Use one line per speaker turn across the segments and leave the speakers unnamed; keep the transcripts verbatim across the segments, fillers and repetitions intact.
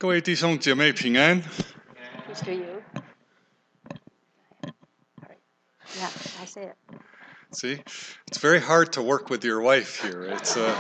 各位弟兄姐妹平安。
Peace to you. Yeah, I say it.
See, it's very hard to work with your wife here. It's uh,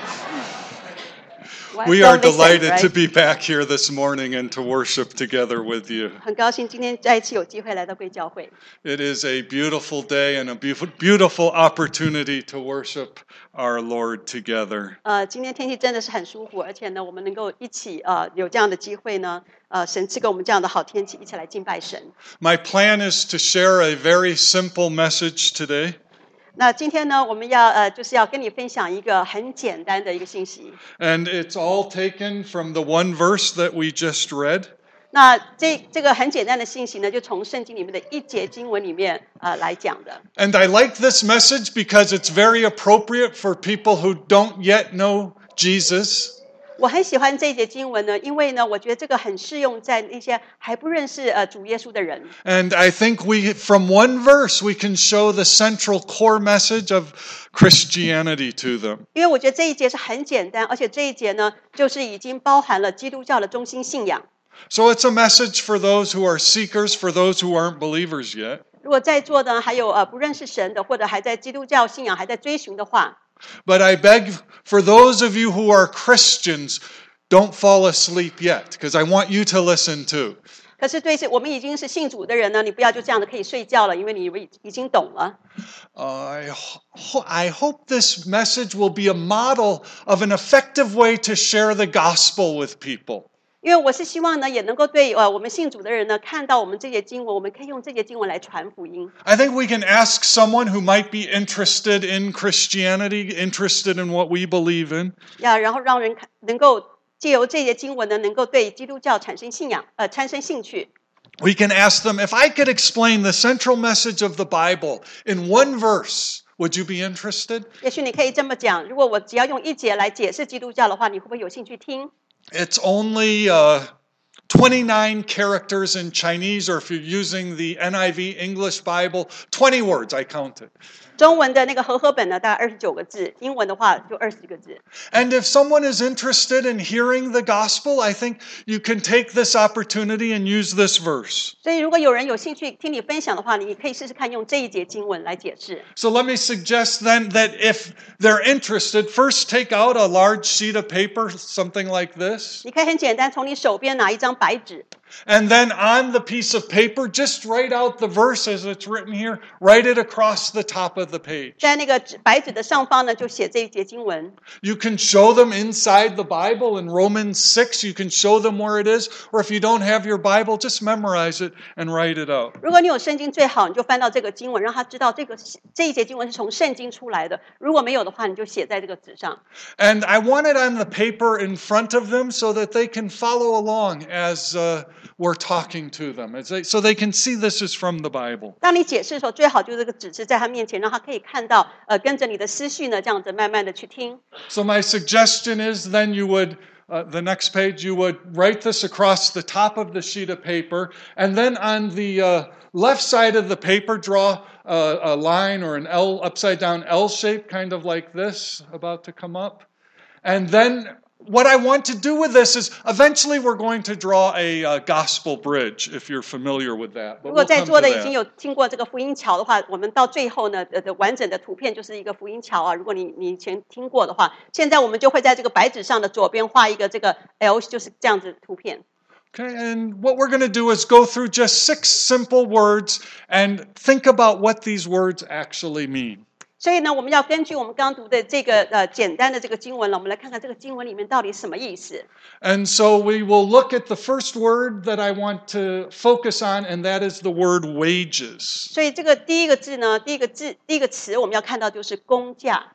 Wives
we are
don't listen,
delighted to
right?
be back here this morning and to worship together with you.
很高兴今天再一次有机会来到贵教会。
It is a beautiful day and a beautiful, beautiful opportunity to worship our Lord together.
呃，今天天气真的是很舒服，而且呢，我们能够一起呃有这样的机会呢，呃，神赐给我们这样的好天气，一起来敬拜神。
My plan is to share a very simple message today.
那今天呢，我们要呃就是要跟你分享一个很简单的一个信息。
And it's all taken from the one verse that we just read.
那这这个很简单的信息呢，就从圣经里面的一节经文里面呃来讲的。
And I like this message because it's very appropriate for people who don't yet know Jesus.
我很喜欢这一节经文呢，因为呢，我觉得这个很适用在那些还不认识呃主耶稣的人。
And I think we, from one verse, we can show the central core message of Christianity to them.
因为我觉得这一节是很简单，而且这一节呢，就是已经包含了基督教的中心信仰。
So it's a message for those who are seekers, for those who aren't believers yet.
如果在座的还有呃不认识神的，或者还在基督教信仰还在追寻的话，
But I beg for those of you who are Christians, don't fall asleep yet, because I want you to listen too.
可是对我们已经是信主的人呢，你不要就这样的可以睡觉了，因为你以为已经懂了。
Uh, I, ho- I hope this message will be a model of an effective way to share the gospel with people.
因为我是希望呢，也能够对呃我们信主的人呢，看到我们这些经文，我们可以用这些经文来传福音。
I think we can ask someone who might be interested in Christianity, interested in what we believe in.
呀，然后让人看能够借由这些经文呢，能够对基督教产生信仰，呃，产生兴趣。
We can ask them, if I could explain the central message of the Bible in one verse, would you be interested?
也许你可以这么讲，如果我只要用一节来解释基督教的话，你会不会有兴趣听？
It's only uh, twenty-nine characters in Chinese, or if you're using the N I V English Bible, twenty words, I counted.
中文的那个和合本呢，大概二十九个字；英文的话就二十个字。
And if someone is interested in hearing the gospel, I think you can take this opportunity and use this verse.
所以，如果有人有兴趣听你分享的话，你可以试试看用这一节经文来解释。
So let me suggest then that if they're interested, first take out a large sheet of paper, something like this.
你可以很简单，从你手边拿一张白纸，
And then on the piece of paper, just write out the verse as it's written here. Write it across the top of the page.
在那个纸白纸的上方呢，就写这一节经文。
You can show them inside the Bible in Romans six. You can show them where it is. Or if you don't have your Bible, just memorize it and write it out.
如果你有圣经最好，你就翻到这个经文，让他知道这个这一节经文是从圣经出来的。如果没有的话，你就写在这个纸上。
And I want it on the paper in front of them so that they can follow along as uh, we're talking to them, as they, so they can see this is from the Bible.
当你解释的时候，最好就是这个纸是在他面前，让他可以看到，呃，跟着你的思绪呢，这样子慢慢的去听。
So my suggestion is then you would, uh, the next page, you would write this across the top of the sheet of paper, and then on the uh, left side of the paper, draw a, a line or an L, upside down L shape, kind of like this, about to come up. And then what I want to do with this is eventually we're going to draw a uh, gospel bridge, if you're familiar with that.
如
But
果
we'll
在
come
座
to
的已经
that.
有听过这个福音桥的话，我们到最后呢，呃的完整的图片就是一个福音桥啊。如果你你以前听过的话，现在我们就会在这个白纸上的左边画一个这个 L， 就是这样子的图片。
Okay, and what we're going to do is go through just six simple words and think about what these words actually mean.
所以呢，我们要根据我们刚读的这个呃简单的这个经文了，我们来看看这个经文里面到底什么意思。
And so we will look at the first word that I want to focus on, and that is the word wages.
所以这个第一个字呢，第一个字第一个词我们要看到就是工价。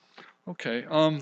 Okay, um,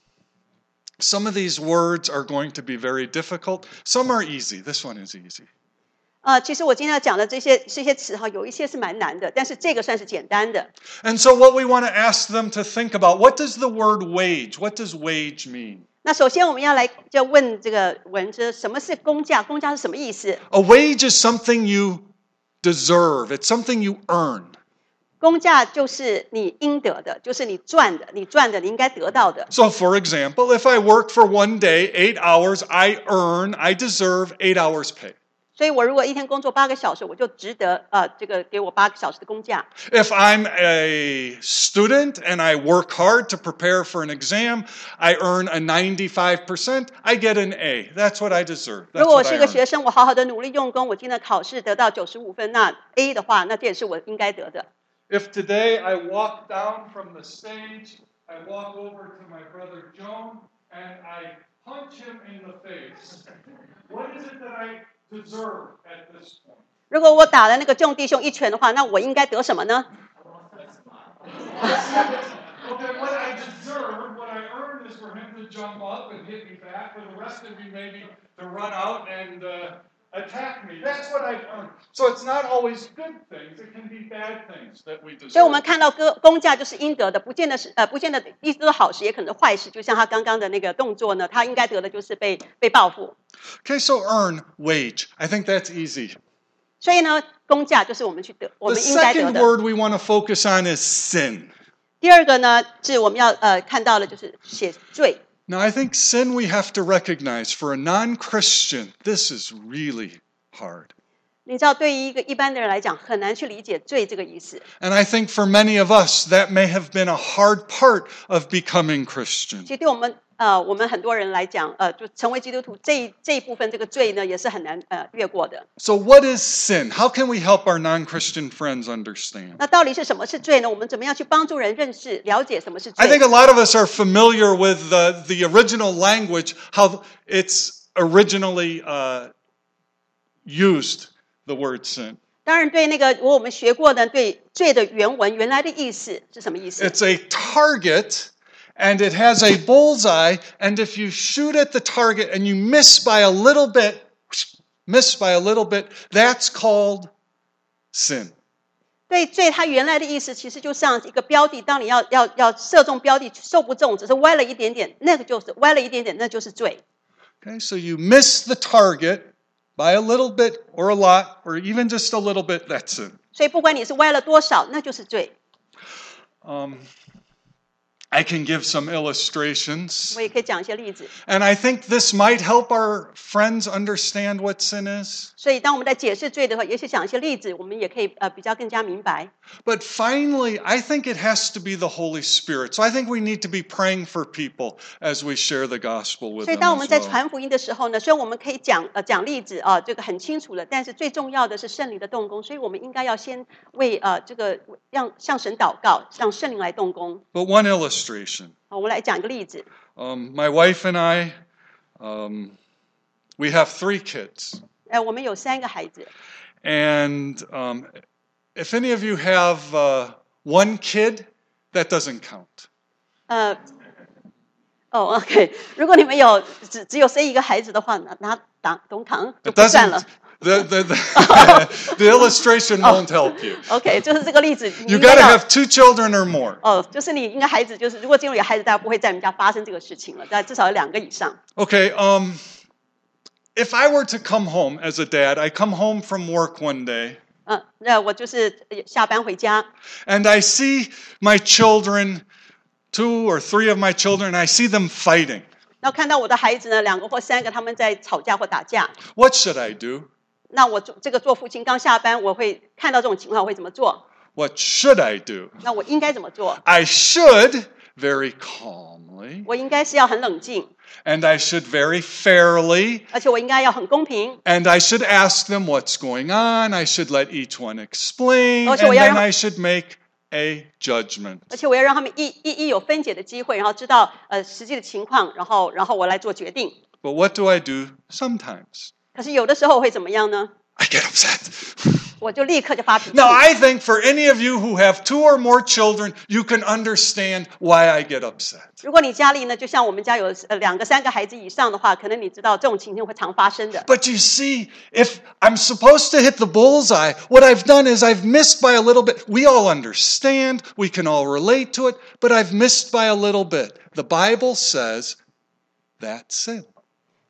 some of these words are going to be very difficult. Some are easy. This one is easy.
呃，其实我今天要讲的这些这些词哈，有一些是蛮难的，但是这个算是简单的。
And so what we want to ask them to think about, what does the word wage, what does wage mean?
那首先我们要来就问这个文字，什么是工价？工价是什么意思？
A wage is something you deserve. It's something you earn.
工价就是你应得的，就是你赚的，你赚的，你应该得到的。
So, for example, if I work for one day, eight hours, I earn, I deserve eight hours pay.
所以我如果一天工作八个小时，我就值得呃这个给我八个小时的工价。
If I'm a student and I work hard to prepare for an exam, I earn a ninety-five percent, I get an A. That's what I deserve.
如
That's
果我
what
是
I
一个
earn.
学生，我好好的努力用功，我今天考试得到九十五分，那 A 的话，那这也是我应该得的。
If today I walk down from the stage, I walk over to my brother Joan and I punch him in the face, what is it that I deserve at this point?
如果我打了那个众弟兄一拳的话，那我应该得什么呢？
Okay, what I deserve, what I earn is for him to jump up and hit me back, for the rest of you maybe to run out and uh, attack me. That's what I've earned. So it's not always good things. It can be bad things that we
所以我
deserve.
们看到工工价就是应得的，不见得是呃，不见得一直都是好事，也可能是坏事。就像他刚刚的那个动作呢，他应该得的就是被被报复。
Okay, so earn, wage. I think that's easy.
所以呢，工价就是我们去得，我
The
们应该得
second
的。
word we want to focus on is sin.
第二个呢，是我们要呃看到的就是写罪。
Now, I think sin we have to recognize for a non-Christian, this is really hard.
你知道，对于一个一般的人来讲，很难去理解罪这个意思。
And I think for many of us, that may have been a hard part of becoming Christian.
其实对我们呃我们很多人来讲，呃，就成为基督徒这一这一部分这个罪呢，也是很难呃越过的。
So, what is sin? How can we help our non-Christian friends understand?
那到底是什么是罪呢？我们怎么样去帮助人认识、了解什么是
I
罪
think？ a lot of us are familiar with the, the original language, how it's originally uh, used, the word sin.
当然，对那个我们学过的对罪的原文原来的意思是什么意思？
It's a target, and it has a bullseye, and if you shoot at the target and you miss by a little bit, miss by a little bit, that's called sin.
对罪，它原来的意思其实就像一个标的，当你要要要射中标的，射不中，只是歪了一点点，那个就是歪了一点点，那就是罪。
Okay, so you miss the target by a little bit or a lot, or even just a little bit, that's sin.
所以不管你是歪了多少，那就是罪。
Um, I can give some illustrations.
我也可以讲一些例子。
And I think this might help our friends understand what sin is.
所以当我们在解释罪的时候，也许讲一些例子，我们也可以呃比较更加明白。
But finally, I think it has to be the Holy Spirit. So I think we need to be praying for people as we share the gospel with
所以
them
当我们
as
在
well.
传福音的时候呢，虽然我们可以讲呃讲例子啊、这个很清楚的，但是最重要的是圣灵的动工，所以我们应该要先为呃这个让向神祷告，让圣灵来动工。
But one illustration.
好，我们来讲一个例子。
Um, my wife and I, um, we have three kids.
呃，我们有三个孩子，
And um, if any of you have uh, one kid, that doesn't count.
呃，哦 ，OK， 如果你们有只只有生一个孩子的话，拿拿当东堂就
It
不算了
doesn't. The, the, the, the illustration won't help you.
OK，就是这个例子，你
You
应该
got to
要
have two children or more.
哦，就是你应该孩子就是，如果进入有孩子，大家不会在你们家发生这个事情了，但至少有两个以上。
Okay, um, if I were to come home as a dad, I come home from work one day
嗯，那我就是下班回家，
and I see my children, two or three of my children, I see them fighting.
然后看到我的孩子呢，两个或三个他们在吵架或打架，
What should I do?
那我做这个做父亲刚下班，我会看到这种情况，我会怎么做？
What should I do?
那我应该怎么做？
I should very calmly
我应该是要很冷静，
and I should very fairly
而且我应该要很公平，
and I should ask them what's going on. I should let each one explain and
而且我要让-
then I should make a judgment.
而且我要让他们一一一有分解的机会，然后知道呃实际的情况，然后然后我来做决定。
But what do I do sometimes?
可是有的时候我会怎么样呢？
I get upset.
我就立刻就发脾气。
Now, I think for any of you who have two or more children, you can understand why I get upset.
如果你家里呢，就像我们家有呃两个、三个孩子以上的话，可能你知道这种情形会常发生的。
But you see, if I'm supposed to hit the bullseye, what I've done is I've missed by a little bit. We all understand, we can all relate to it, but I've missed by a little bit. The Bible says that's sin.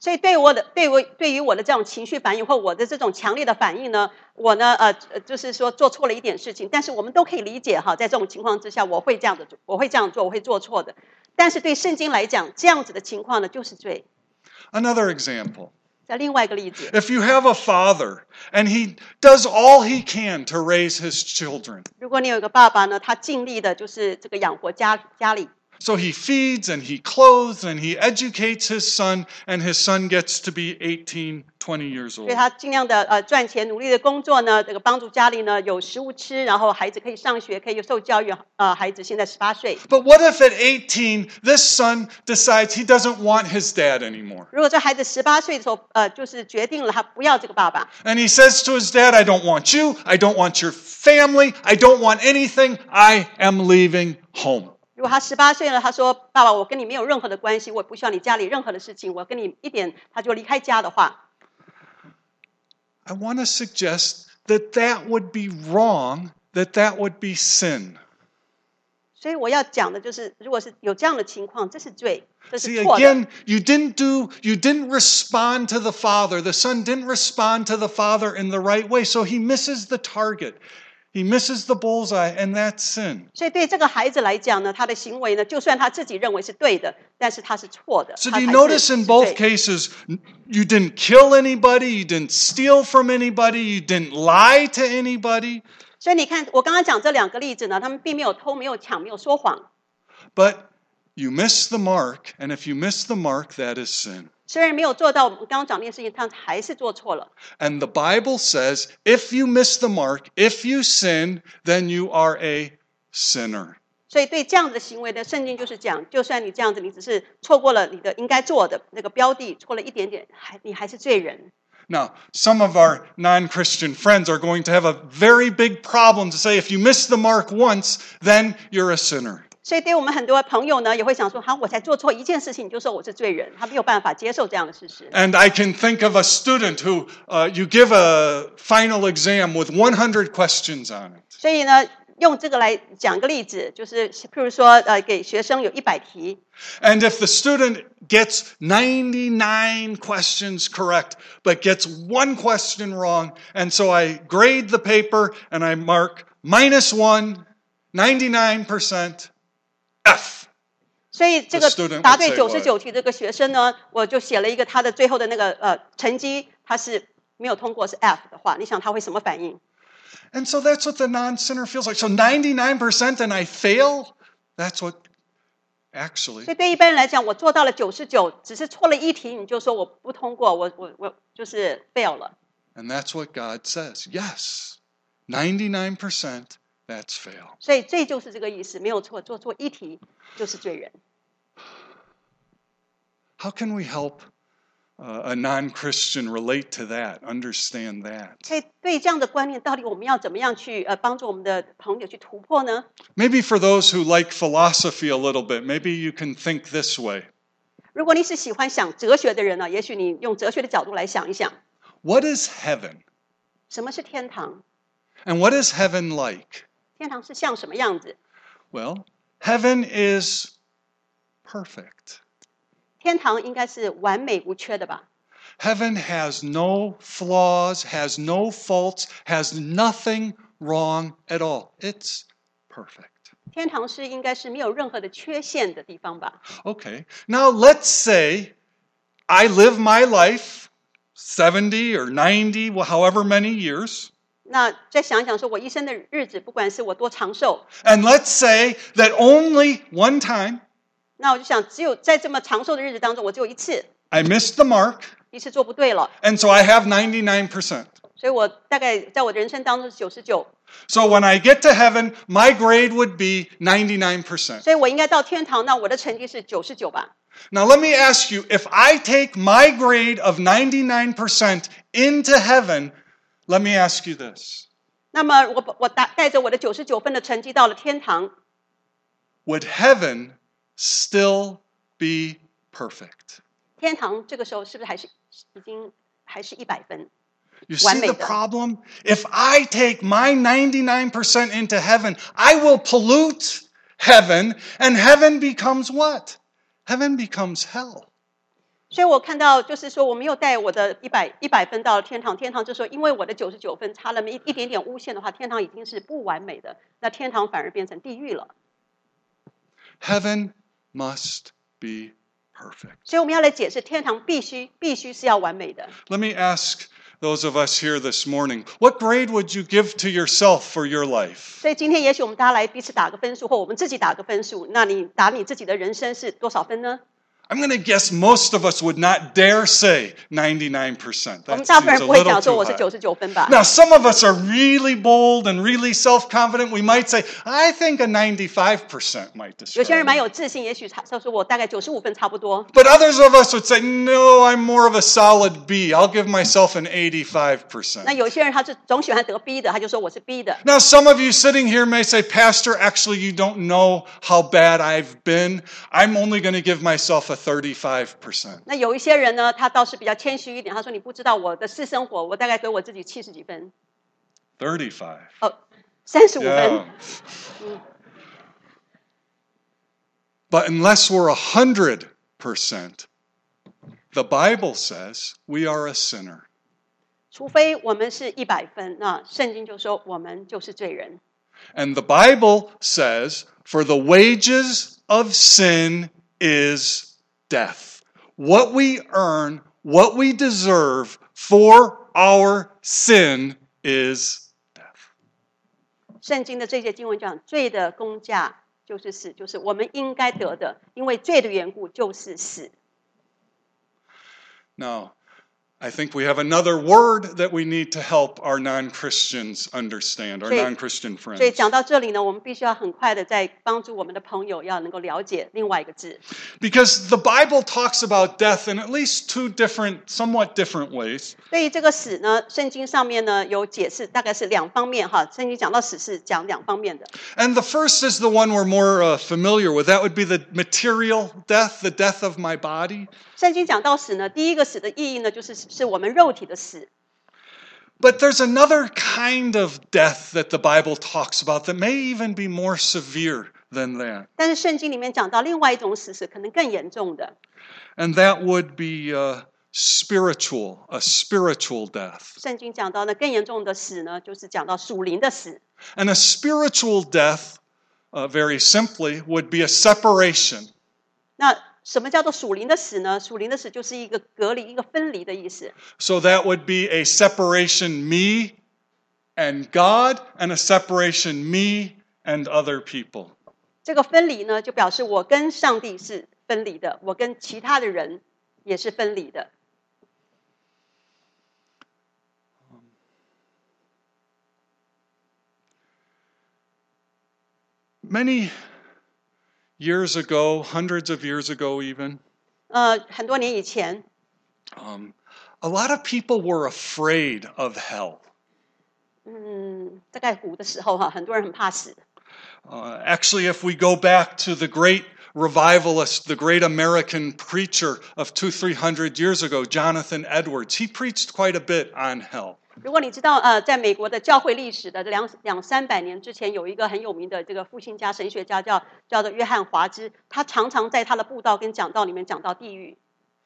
所以对我的对我对于我的这种情绪反应或我的这种强烈的反应呢，我呢呃就是说做错了一点事情，但是我们都可以理解哈，在这种情况之下，我会这样的我会这样做，我会做错的。但是对圣经来讲，这样子的情况呢就是罪。
Another example.
再另外一个例子，
If you have a father and he does all he can to raise his children,
如果你有一个爸爸呢，他尽力的就是这个养活家家里。
so he feeds and he clothes and he educates his son, and his son gets to be eighteen, twenty years
所
old.
以他尽量的呃赚钱，努力的工作呢，这个帮助家里呢有食物吃，然后孩子可以上学，可以受教育。呃，孩子现在十八岁。
But what if at eighteen, this son decides he doesn't want his dad anymore?
如果这孩子十八岁的时候，呃，就是决定了他不要这个爸爸，
And he says to his dad, I don't want you, I don't want your family, I don't want anything, I am leaving home.
如果他十八岁了，他说：“爸爸，我跟你没有任何的关系，我不需要你家里任何的事情，我跟你一点，他就离开家的话。”
I want to suggest that that would be wrong, that that would be sin.
所以我要讲的就是，如果是有这样的情况，这是罪，这
See,
是错的。
again, you didn't do, you didn't respond to the father. The son didn't respond to the father in the right way, so he misses the target. He misses the bullseye, and that's sin.
所以对这个孩子来讲呢，他的行为呢，就算他自己认为是对的，但是他是错的。
So
他
do you
还是
notice in
是
both
罪
cases, you didn't kill anybody, you didn't steal from anybody, you didn't lie to anybody,
所以你看，我刚刚讲这两个例子呢，他们并没有偷，没有抢，没有说谎。
but you miss the mark, and if you miss the mark, that is sin.
虽然没有做到我们刚刚讲那件事情，他还是做错了。
And the Bible says, if you miss the mark, if you sin, then you are a sinner.
所以对这样子的行为呢，圣经就是讲，就算你这样子，你只是错过了你的应该做的那个标的，错了一点点，还你还是罪人。
Now, some of our non-Christian friends are going to have a very big problem to say, if you miss the mark once, then you're a sinner.
所以对我们很多朋友呢，也会想说，好，我才做错一件事情，你就说我是罪人，他没有办法接受这样的事实。
And I can think of a student who uh, you give a final exam with one hundred questions on it.
所以呢，用这个来讲个例子，就是譬如说，呃，给学生有一百题，
And if the student gets ninety-nine questions correct, but gets one question wrong, and so I grade the paper and I mark minus one, ninety-nine percent, F.
所以这个
The student
答
would
对
say
九十
what?
九题这个学生呢，我就写了一个他的最后的那个呃成绩，他是没有通过是 F 的话，你想他会什么反应？
And so that's what the non-sinner feels like. So ninety-nine percent and I fail? That's what actually.
所以对一般人来讲，我做到了九十九，只是错了一题，你就说我不通过，我我我就是 fail 了。
And that's what God says. Yes, ninety-nine percent, that's fail.
所以这就是这个意思，没有错，做错一题就是罪人。
How can we help uh, a non-Christian relate to that, understand that?
所以对这样的观念，到底我们要怎么样去呃帮助我们的朋友去突破呢？
Maybe for those who like philosophy a little bit, maybe you can think this way.
如果你是喜欢想哲学的人呢，也许你用哲学的角度来想一想，
What is heaven?
什么是天堂？
And what is heaven like?
天堂是像什么样子？
Well, heaven is perfect.
天堂应该是完美无缺的吧？
Heaven has no flaws, has no faults, has nothing wrong at all. It's perfect.
天堂是应该是没有任何的缺陷的地方吧？
Okay, now let's say I live my life seventy or ninety, well, however many years.
那再想一想，说我一生的日子，不管是我多长寿，
And let's say that only one time
那我就想，只有在这么长寿的日子当中，我只有一次，
I missed the mark,
一次做不对了，
and so I have ninety-nine percent.
所以我大概在我的人生当中是九十九，
So when I get to heaven, my grade would be ninety-nine percent.
所以我应该到天堂，那我的成绩是九十九吧？
Now let me ask you, if I take my grade of ninety-nine percent into heaven, let me ask you this.
那么我我带带着我的九十九分的成绩到了天堂，
Would heaven still be perfect?
天堂这个时候是不是还是已经还是一百分？
You see the problem? If I take my ninety-nine percent into heaven, I will pollute heaven, and heaven becomes what? Heaven becomes hell.
所以我看到就是说，我没有带我的一百一百分到天堂，天堂就说因为我的九十九分差了一一点点诬陷的话，天堂已经是不完美的，那天堂反而变成地狱了。
Heaven must be perfect.
所以我们要来解释，天堂必须必须是要完美的。
Let me ask those of us here this morning, what grade would you give to yourself for your life?
所以今天也许我们大家来彼此打个分数，或我们自己打个分数，那你打你自己的人生是多少分呢？
I'm going to guess most of us would not dare say ninety-nine percent.
我们
That
大部分
seems
人
a
不会
little
讲说
too
我是
high.
九十九分吧。
Now, some of us are really bold and really self-confident. We might say, I think a ninety-five percent might
有些人
describe
蛮
me.
有自信，也许他他说我大概九十五分差不多。
But others of us would say, no, I'm more of a solid B. I'll give myself an eighty-five
那
percent.
有些人他是总喜欢得 B 的，他就说我是 B 的。
Now, some of you sitting here may say, Pastor, actually, you don't know how bad I've been. I'm only going to give myself a thirty-five percent.
那有一些人呢，他倒是比较谦虚一点，他说你不知道我的私生活，我大概给我自己七十几分，
thirty-five.
哦，三十五分。
Yeah. But unless we're one hundred percent, the Bible says we are a sinner.
除非我们是一百分，那圣经就说我们就是罪人。
And the Bible says, for the wages of sin is death. What we earn, what we deserve for our sin is death.
圣经的这些经文讲，罪的工价就是死，就是我们应该得的，因为罪的缘故就是死。
Now, I think we have another word that we need to help our non-Christians understand, our
所以-
non-Christian
所以
friends.
讲到这里呢，我们必须要很快的在帮助我们的朋友要能够了解另外一个字，
Because the Bible talks about death in at least two different, somewhat different ways.
对于这个死呢，圣经上面呢有解释，大概是两方面哈。圣经讲到死是讲两方面的。
And the first is the one we're more uh, familiar with. That would be the material death, the death of my body.
圣经讲到死呢，第一个死的意义呢，就是是我们肉体的死。
But there's another kind of death that the Bible talks about that may even be more severe than that.
但是圣经里面讲到另外一种死是可能更严重的，
And that would be uh, spiritual, a spiritual death.
圣经讲到呢更严重的死呢，就是讲到属灵的死。
And a spiritual death, uh, very simply, would be a separation.
那什么叫做属灵的死呢？属灵的死就是一个隔离、一个分离的意思。
So that would be a separation me and God, and a separation me and other people.
这个分离呢，就表示我跟上帝是分离的，我跟其他的人也是分离的。
Many years ago, hundreds of years ago even,
呃，很多年以前，
um, a lot of people were afraid of hell.
嗯，大概古的时候哈，很多人很怕死。
Uh, actually, if we go back to the great revivalist, the great American preacher of two, three hundred years ago, Jonathan Edwards, he preached quite a bit on hell.
如果你知道，呃，在美国的教会历史的两两三百年之前，有一个很有名的这个复兴家、神学家叫叫做约翰华兹，他常常在他的布道跟讲道里面讲到地狱。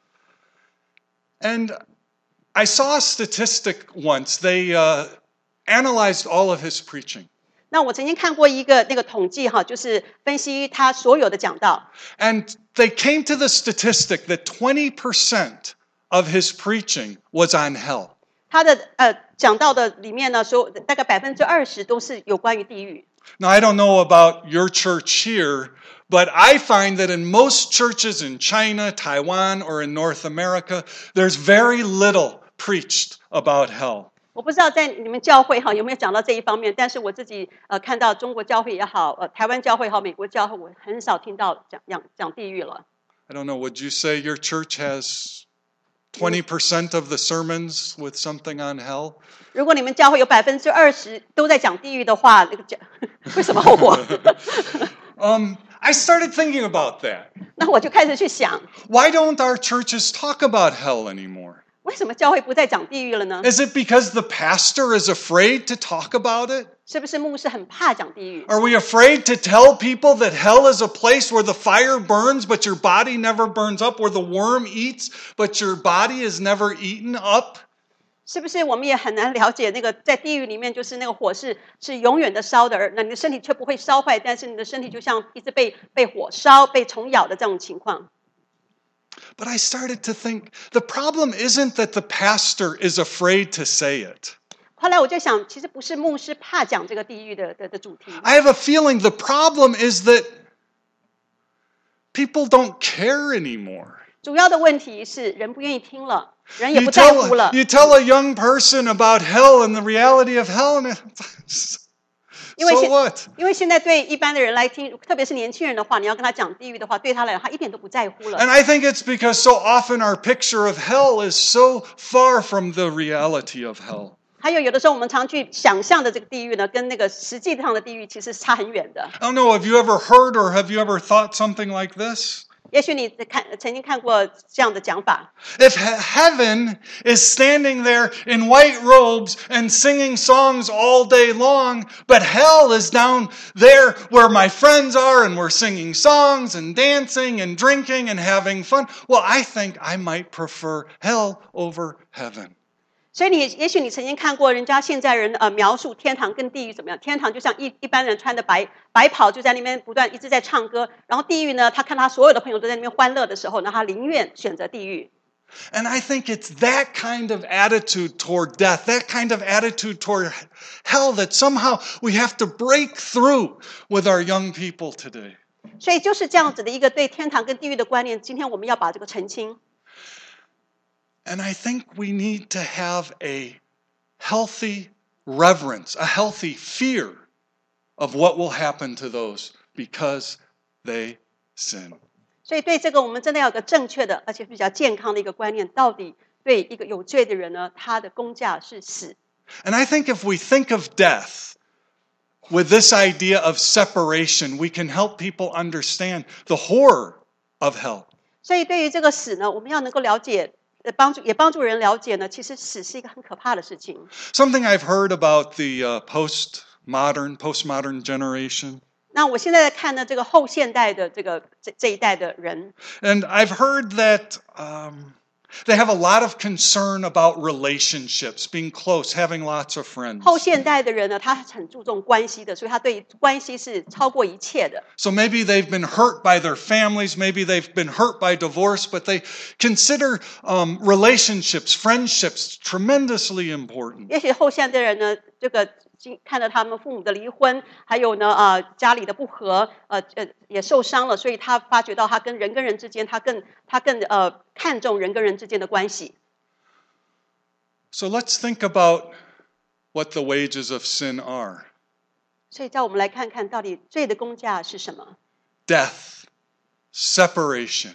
And I saw a statistic once. They uh, analyzed all of his preaching.
那我曾经看过一个那个统计哈，就是分析他所有的讲道，
And they came to the statistic that twenty percent of his preaching was on hell.
他的呃讲道的里面呢，说大概百分之二十都是有关于地狱。
Now, I don't know about your church here, but I find that in most churches in China, Taiwan, or in North America, there's very little preached about hell.
我不知道在你们教会哈有没有讲到这一方面，但是我自己呃看到中国教会也好，呃台湾教会也好，美国教会，我很少听到讲讲讲地狱了。
I don't know, would you say your church has twenty percent of the sermons with something on hell?
如果你们教会有百分之二十都在讲地狱的话，那个讲为什么后果？
Um, I started thinking about that.
那我就开始去想，
Why don't our churches talk about hell anymore?
为什么教会不再讲地狱了呢？
Is it because the pastor is afraid to talk about it?
是不是牧师很怕讲地狱？
Are we afraid to tell people that hell is a place where the fire burns, but your body never burns up, where the worm eats, but your body is never eaten up?
是不是我们也很难了解那个在地狱里面，就是那个火是是永远的烧的，而那你的身体却不会烧坏，但是你的身体就像一直被被火烧、被虫咬的这种情况。
But I started to think, the problem isn't that the pastor is afraid to say it.
后来我就想，其实不是牧师怕讲这个地狱的的的主题。
I have a feeling the problem is that people don't care anymore.
主要的问题是人不愿意听了，人也
You
不在乎
tell,
了。
you tell a young person about hell and the reality of hell, and it's,
因为
so
现
what?
因为现在对一般的人来听，特别是年轻人的话，你要跟他讲地狱的话，对他来讲，他一点都不在乎了。
And I think it's because so often our picture of hell is so far from the reality of hell.
还有有的时候我们常去想象的这个地狱呢，跟那个实际上的地狱其实差很远的。
I don't know, have you ever heard or have you ever thought something like this?
也许你看曾经看过这样的讲法。
If he- heaven is standing there in white robes and singing songs all day long, but hell is down there where my friends are and we're singing songs and dancing and drinking and having fun, well, I think I might prefer hell over heaven.
所以你也许你曾经看过人家现在人呃描述天堂跟地狱怎么样？天堂就像一一般人穿的白白袍，就在那边不断一直在唱歌，然后地狱呢，他看他所有的朋友都在那边欢乐的时候呢，他宁愿选择地狱。
And I think it's that kind of attitude toward death, that kind of attitude toward hell that somehow we have to break through with our young people today.
所以就是这样子的一个对天堂跟地狱的观念，今天我们要把这个澄清。
And I think we need to have a healthy reverence, a healthy fear of what will happen to those because they sin.
所以对这个，我们真的要有个正确的，而且比较健康的一个观念。到底对一个有罪的人呢，他的公价是死。
And I think if we think of death with this idea of separation, we can help people understand the horror of hell.
所以对于这个死呢，我们要能够了解，呃，帮助也帮助人了解呢，其实死是一个很可怕的事情。
Something I've heard about the uh, postmodern, postmodern generation.
那我现在在看呢，这个后现代的这个这这一代的人，
And I've heard that um, they have a lot of concern about relationships, being close, having lots of friends.
后现代的人呢，他很注重关系的，所以他对关系是超过一切的。
So maybe they've been hurt by their families, maybe they've been hurt by divorce, but they consider um, relationships, friendships tremendously important.
也许后现代的人呢，这个看到他们父母的离婚，还有呢，呃，家里的不和，呃呃，也受伤了，所以他发觉到他跟人跟人之间，他更他更呃看重人跟人之间的关系。
So let's think about what the wages of sin are.
所以，叫我们来看看到底罪的公价是什么？
Death, separation.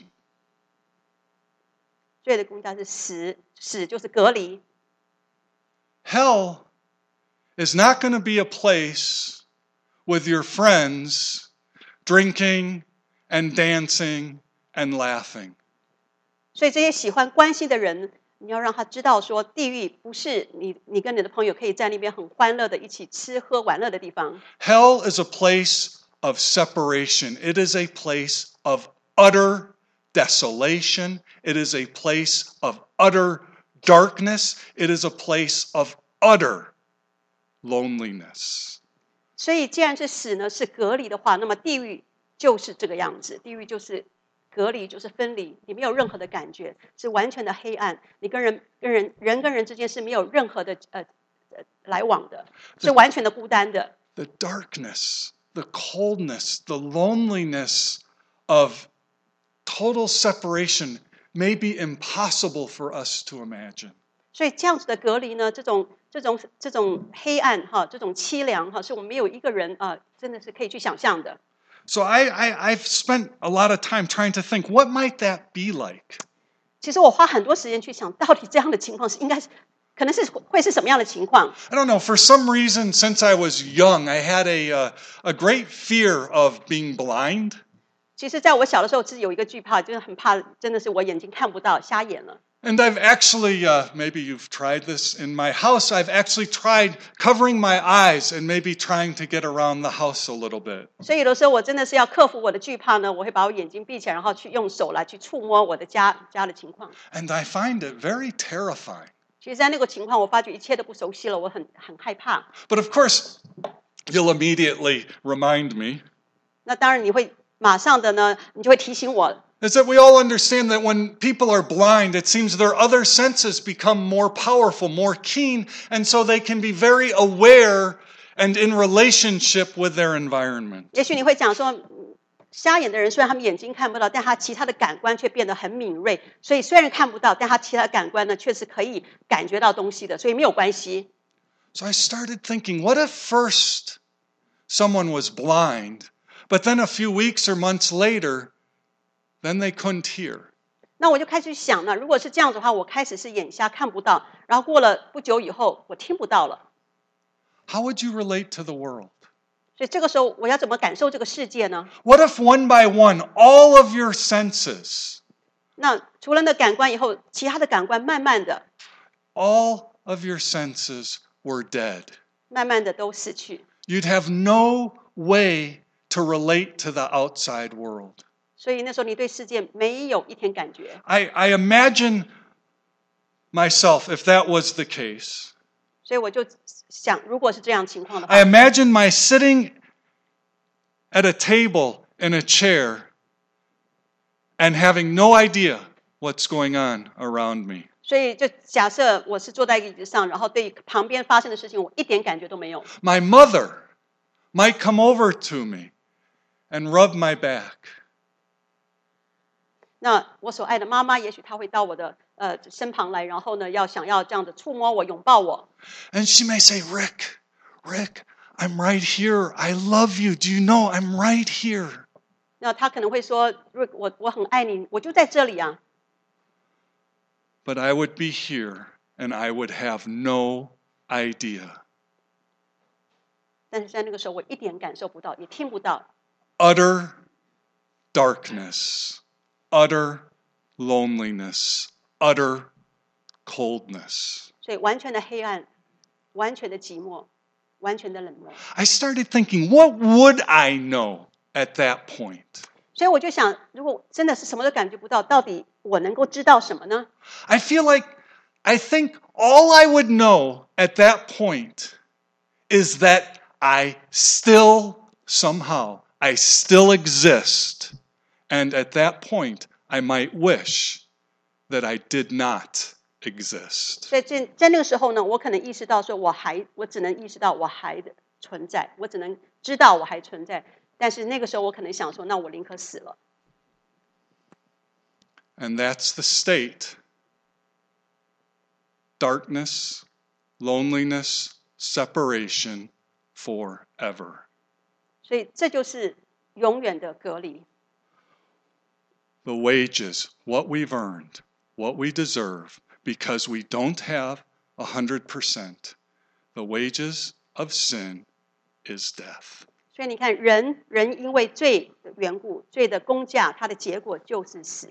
罪的公价是死，死就是隔离。
Hell is not going to be a place with your friends drinking and dancing and laughing.
所以，这些喜欢关系的人，你要让他知道说，地狱不是你你跟你的朋友可以在那边很欢乐的一起吃喝玩乐的地方。
Hell is a place of separation. It is a place of utter desolation. It is a place of utter darkness. It is a place of utter loneliness.
所以，既然是死呢，是隔离的话，那么地狱就是这个样子。地狱就是隔离，就是分离，你没有任何的感觉，是完全的黑暗。你跟人、跟人、人跟人之间是没有任何的呃呃来往的，是完全的孤单的。
The darkness, the coldness, the loneliness of total separation may be impossible for us to imagine.
所以这样子的隔离呢，这种这种这种黑暗哈，这种凄凉哈，是我们没有一个人啊、呃，真的是可以去想象的。
So I, I, I've spent a lot of time trying to think, what might that be like?
其实我花很多时间去想，到底这样的情况是应该是，可能是会是什么样的情况？
I don't know, for some reason, since I was young, I had a, uh, a great fear of being blind.
其实，在我小的时候，是有一个惧怕，就是很怕，真的是我眼睛看不到，瞎眼了。
And I've actually, uh, maybe you've tried this in my house, I've actually tried covering my eyes and maybe trying to get around the house a little bit.
所以有的时候我真的是要克服我的惧怕呢，我会把我眼睛闭起来，然后去用手来去触摸我的家家的情况。
And I find it very terrifying.
其实，在那个情况，我发觉一切都不熟悉了，我很很害怕。
But of course, you'll immediately remind me.
那当然，你会马上的呢，你就会提醒我。
Is that we all understand that when people are blind, it seems their other senses become more powerful, more keen, and so they can be very aware and in relationship with their environment.
也许你会讲说，瞎眼的人虽然他们眼睛看不到，但他其他的感官却变得很敏锐。所以虽然看不到，但他其他的感官呢，却是可以感觉到东西的，所以没有关系。
So I started thinking, what if first someone was blind, but then a few weeks or months later, then they couldn't hear?
那我就开始想呢，如果是这样子的话，我开始是眼瞎看不到，然后过了不久以后，我听不到了。
How would you relate to the world?
所以这个时候，我要怎么感受这个世界呢？
What if one by one, all of your senses,
那除了那感官以后，其他的感官慢慢的、
all of your senses were dead?
慢慢的都死去。
You'd have no way to relate to the outside world.
所以那时候你对世界没有一点感觉。
I, I imagine myself, if that was the case,
所以我就想，如果是这样情况的话，
I imagine my sitting at a table in a chair and having no idea what's going on around me.
所以就假设我是坐在一个椅子上，然后对旁边发生的事情我一点感觉都没有。
My mother might come over to me and rub my back.
那我所爱的妈妈，也许她会到我的呃身旁来，然后呢，要想要这样的触摸我、拥抱我。
And she may say, Rick, Rick, I'm right here. I love you. Do you know I'm right here?
那她可能会说：“瑞，我我很爱你，我就在这里啊。”
But I would be here and I would have no idea.
但是在那个时候，我一点感受不到，也听不到。
Utter darkness, utter loneliness, utter coldness.
所以完全的黑暗，完全的寂寞，完全的冷漠。
I started thinking, what would I know at that point?
所以我就想，如果真的是什么都感觉不到，到底我能够知道什么呢？
I feel like, I think all I would know at that point is that I still, somehow, I still exist. And at that point, I might wish that I did not exist.
所以在在那个时候呢，我可能意识到说，我还，我只能意识到我还存在，我只能知道我还存在。但是那个时候，我可能想说，那我宁可死了。
And that's the state. Darkness, loneliness, separation forever.
所以这就是永远的隔离。
The wages, what we've earned, what we deserve, because we don't have a hundred percent. The wages of sin is death.
所以你看，人人因为罪的缘故，罪的工价，它的结果就是死。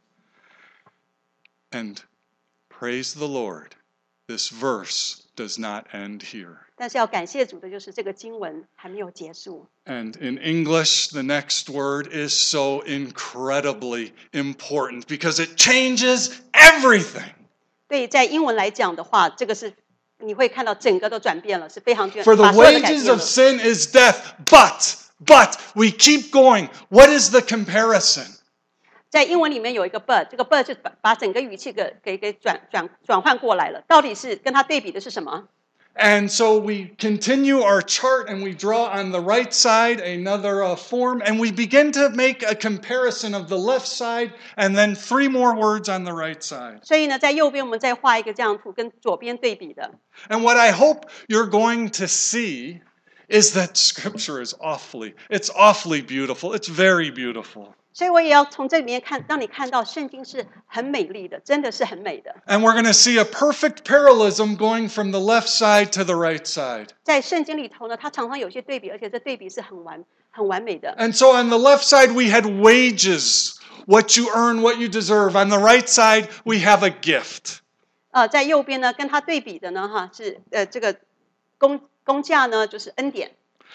And praise the Lord, this verse does not end here.
但是要感谢主的就是这个经文还没有结束。
And in English, the next word is so incredibly important because it changes everything.
对，在英文来讲的话，这个是你会看到整个都转变了，是非常
For the
把所有的改
wages
变
of
了。
sin is death, but, but, we keep going. What is the comparison?
在英文里面有一个 but， 这个 but 就把把整个语气给给给转转转换过来了。到底是跟它对比的是什么？
And so we continue our chart and we draw on the right side another uh, form and we begin to make a comparison of the left side and then three more words on the right side.
所以呢，在右边我们再画一个这样的图，跟左边对比的。
And what I hope you're going to see is that Scripture is awfully, it's awfully beautiful. It's very beautiful.
所以我也要从这里面看，让你看到圣经是很美丽的，真的是很美的。
And we're going to see a perfect parallelism going from the left side to the right side.
在圣经里头呢，它常常有些对比，而且这对比是很完很完美的。
And so on the left side, we had wages. what you earn, what you deserve. On the right side, we have a gift.
呃，在右边呢，跟它对比的呢，哈，是呃这个工工价呢，就是恩典。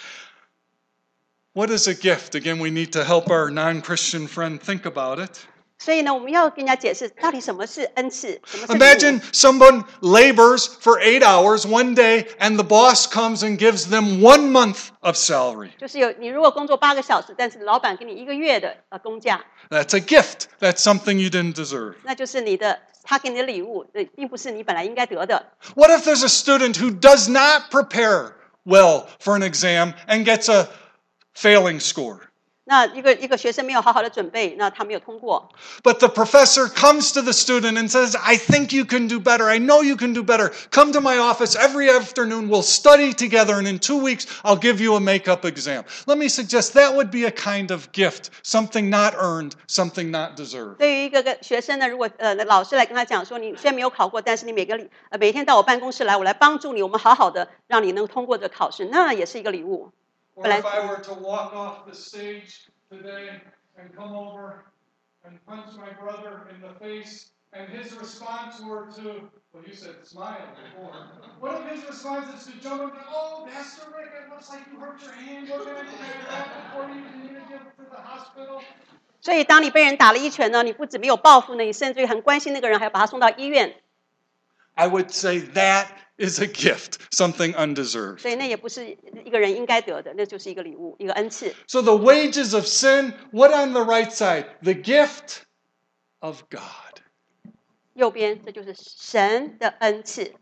What is a gift? Again, we need to help our non-Christian friend think about it.
所以呢，我们要跟人家解释到底什么是恩赐，什么是礼物。
Imagine someone labors for eight hours one day and the boss comes and gives them one month of salary.
就是有你如果工作八个小时，但是老板给你一个月的呃工价，
That's a gift. That's something you didn't deserve.
那就是你的他给你的礼物，对，并不是你本来应该得的。
What if there's a student who does not prepare well for an exam and gets a failing score?
那一个一个学生没有好好的准备，那他没有通过。
But the professor comes to the student and says, I think you can do better. I know you can do better. Come to my office every afternoon. We'll study together, and in two weeks, I'll give you a makeup exam. Let me suggest that would be a kind of gift, something not earned, something not deserved.
对于一个个学生呢，如果呃老师来跟他讲说，你虽然没有考过，但是你每个礼呃每天到我办公室来，我来帮助你，我们好好的让你能通过这考试，那也是一个礼物。
Or if I were to walk off the stage today and come over and punch my brother in the face, and his response were to, well, you said smile before. What if his response is to jump and go, oh, Pastor Rick, it looks like you hurt your hand. We're going to take that before you need to get to the hospital.
所以，当你被人打了一拳呢，你不止没有报复呢，你甚至于很关心那个人，还要把他送到医院。
I would say that is a gift, something undeserved.
所以那也不是一个人应该得的，那就是一个礼物，一个恩赐。
So the wages of sin, what on the right side? The gift of God.
右边这就是神的恩赐。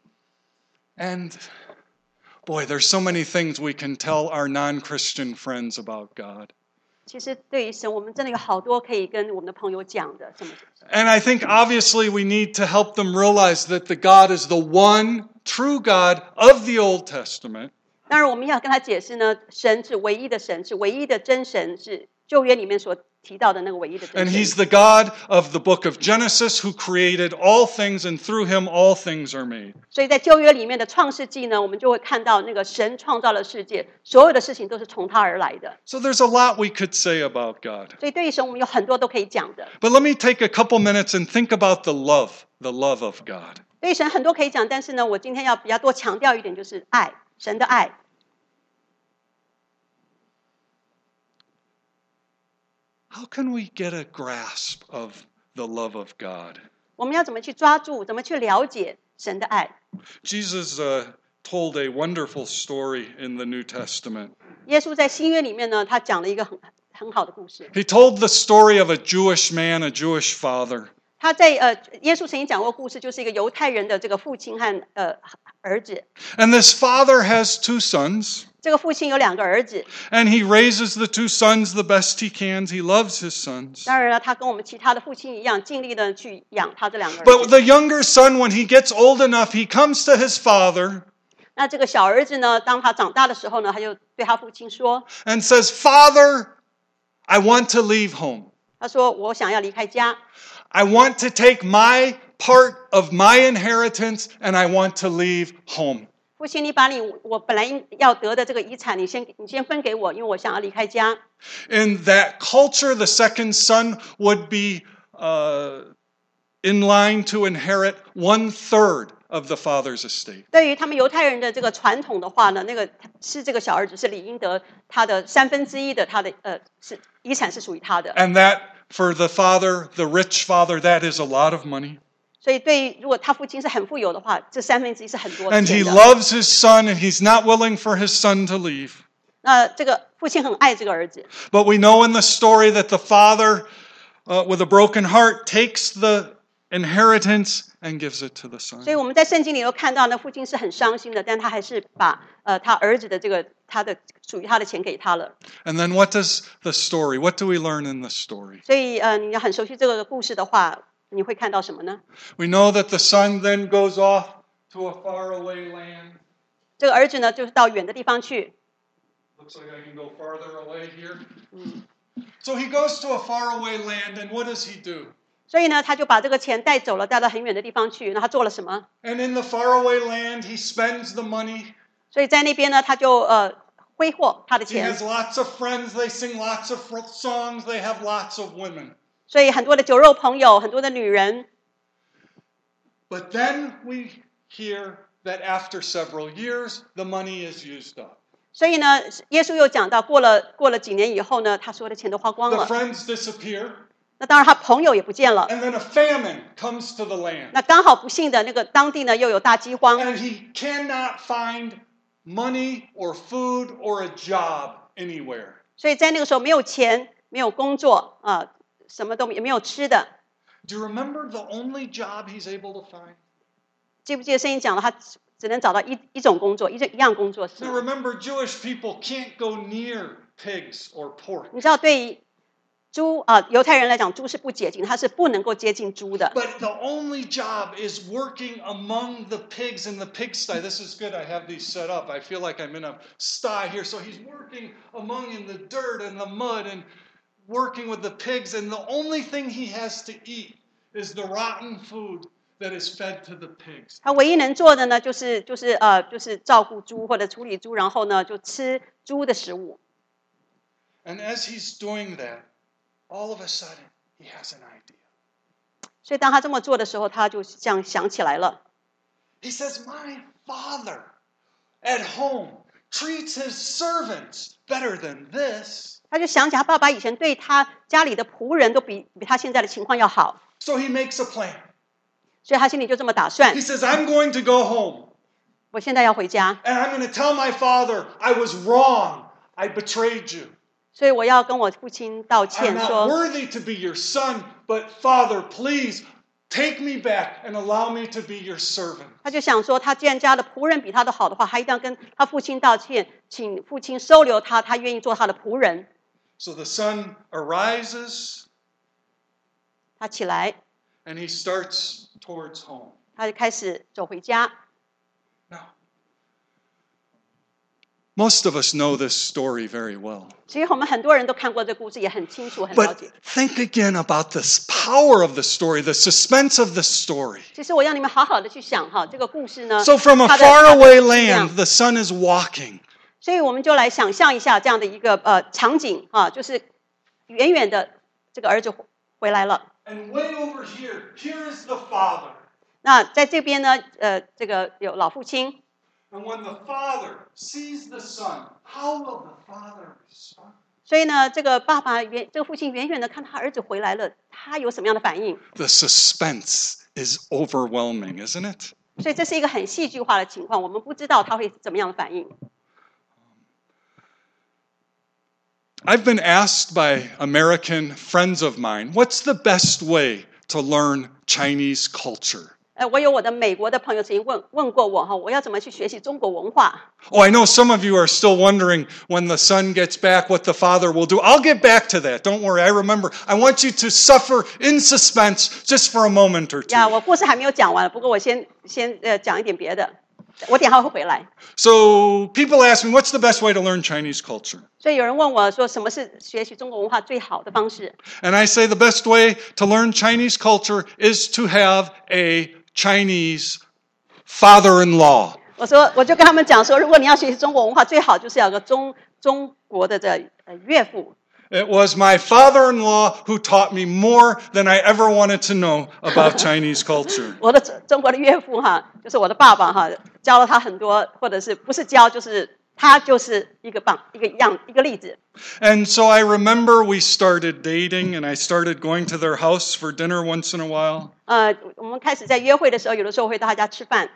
And boy, there's so many things we can tell our non-Christian friends about God.
其实对于神，我们真的有好多可以跟我们的朋友讲的。什么？
And I think obviously we need to help them realize that the God is the one true God of the Old Testament.
当然，我们要跟他解释呢，神是唯一的神，是唯一的真神，是旧约里面所提到的那个唯一的真
And
神。
he's the God of the book of Genesis who created all things, and through him all things are made.
所以在旧约里面的创世纪呢，我们就会看到那个神创造了世界，所有的事情都是从他而来的。
So there's a lot we could say about God.
所以对于神，我们有很多都可以讲的。
But let me take a couple minutes and think about the love, the love of God.
对于神很多可以讲，但是呢，我今天要比较多强调一点，就是爱，神的爱。
How can we get a grasp of the love of God?
我们要怎么去抓住，怎么去了解神的爱？
Jesus uh, told a wonderful story in the New Testament.
耶稣在新约里面呢，他讲了一个很很好的故事。
He told the story of a Jewish man, a Jewish father.
他在呃，耶稣曾经讲过故事，就是一个犹太人的这个父亲和呃儿子。
And this father has two sons.
这个父亲有两个儿子，
And he raises the two sons the best he can. He loves his sons.
当然了，他跟我们其他的父亲一样，尽力的去养他这两个儿
But
子。
the younger son, when he gets old enough, he comes to his father
那这个小儿子呢，当他长大的时候呢，他就对他父亲说
and says, Father, I want to leave home.
他说我想要离开家，
I want to take my part of my inheritance and I want to leave home.
父亲，你把你我本来应要得的这个遗产，你先你先分给我，因为我想要离开家。
In that culture, the second son would be uh, in line to inherit one third of the father's estate.
对于他们犹太人的这个传统的话呢，那个是这个小儿子是理应得他的三分之一的他的呃是遗产是属于他的。
And that for the father, the rich father, that is a lot of money.
所以对于如果他父亲是很富有的话，这三分之一是很多
And
钱
he
的。
loves his son and he's not willing for his son to leave.
那这个父亲很爱这个儿子，
But we know in the story that the father, uh, with a broken heart, takes the inheritance and gives it to the son.
所以我们在圣经里都看到呢，父亲是很伤心的，但他还是把呃他儿子的这个他的属于他的钱给他了。
And then what does the story, what do we learn in the story?
所以呃，你要很熟悉这个故事的话，你会看到什么呢？
We know that the son then goes off to a faraway land.
这个儿子呢，就是到远的地方去。
Looks like I can go farther away here. So he goes to a faraway land, and what does he do?
所以呢，他就把这个钱带走了，带到很远的地方去。那他做了什么？
And in the faraway land, he spends the money.
所以在那边呢，他就呃挥霍他的
He
钱
has。lots of friends. They sing lots of fr- songs. They have lots of women.
所以很多的酒肉朋友，很多的女人。
But then we hear that after several years, the money is used up.
所以呢，耶稣又讲到，过了过了几年以后呢，他所有的钱都花光
The
了。
friends disappear,
那当然，他朋友也不见了。
and then a famine comes to the land.
那刚好不幸的那个当地呢，又有大饥荒，
And he cannot find money or food or a job anywhere.
所以在那个时候没有钱，没有工作啊、呃，什么都也没有吃的。
Do you remember the only job he's able to find?
记不记得圣经讲了，他只能找到一一种工作，一一样工作是
Now remember, Jewish people can't go near pigs or pork.
你知道，对于猪啊、呃，犹太人来讲，猪是不洁净，他是不能够接近猪的。
But the only job is working among the pigs in the pigsty. This is good. I have these set up. I feel like I'm in a sty here. So he's working among in the dirt and the mud and working with the pigs. And the only thing he has to eat is the rotten food that is fed to the pigs.
他唯一能做的呢，就是就是呃，就是照顾猪或者处理猪，然后呢，就吃猪的食物。
And as he's doing that, all of a sudden, he has an idea.
所以当他这么做的时候，他就这样想起来了。
He says, my father at home treats his servants better than this.
他就想起他爸爸以前对他家里的仆人都比比他现在的情况要好，
So he makes a plan.
所以他心里就这么打算
He：says, I'm going to go home.
我现在要回家，
And I'm going to tell my father, I was wrong. I betrayed you.
所以我要跟我父亲道
I'm
歉，
not
说
worthy to be your son, but Father, please take me back and allow me to be your servant.
他就想说，他既然家的仆人比他的好的话，他一定要跟他父亲道歉，请父亲收留他，他愿意做他的仆人。
So the son arises
他起来，
and he starts towards home.
他就开始走回家。
Now, most of us know this story very well.
其实我们很多人都看过这故事，也很清楚、很了
But
解。
think again about this power of the story, the suspense of the story.
其实我要你们好好的去想哈，这个故事呢，
So from a
它的
faraway
它的力量
land, the son is walking.
所以我们就来想象一下这样的一个呃场景啊，就是远远的这个儿子回来了。
And way over here, here is the father.
那在这边呢，呃，这个有老父亲。
And when the father sees the son, how will the father respond?
所以呢，这个爸爸远，这个父亲远远的看他儿子回来了，他有什么样的反应？
The suspense is overwhelming, isn't it?
所以这是一个很戏剧化的情况，我们不知道他会怎么样的反应。
I've been asked by American friends of mine, what's the best way to learn Chinese culture?
呃，我有我的美国的朋友曾经问问过我哈，我要怎么去学习中国文化？
Oh, I know some of you are still wondering when the son gets back what the father will do. I'll get back to that. Don't worry. I remember. I want you to suffer in suspense just for a moment or two.
呀，我故事还没有讲完，不过我先先呃讲一点别的，我等一下会回来。
So people ask me, what's the best way to learn Chinese culture?
所以有人问我说，什么是学习中国文化最好的方式？
And I say the best way to learn Chinese culture is to have a Chinese father-in-law.
我说，我就跟他们讲说，如果你要学习中国文化，最好就是要有个中中国的这呃岳父。
It was my father-in-law who taught me more than I ever wanted to know about Chinese culture.
我的中中国的岳父哈，就是我的爸爸哈，教了他很多，或者是不是教，就是他就是一个棒，一个样，一个例子。
And so I remember we started dating and I started going to their house for dinner once in a while.
呃，我们开始在约会的时候，有的时候会到他家吃饭。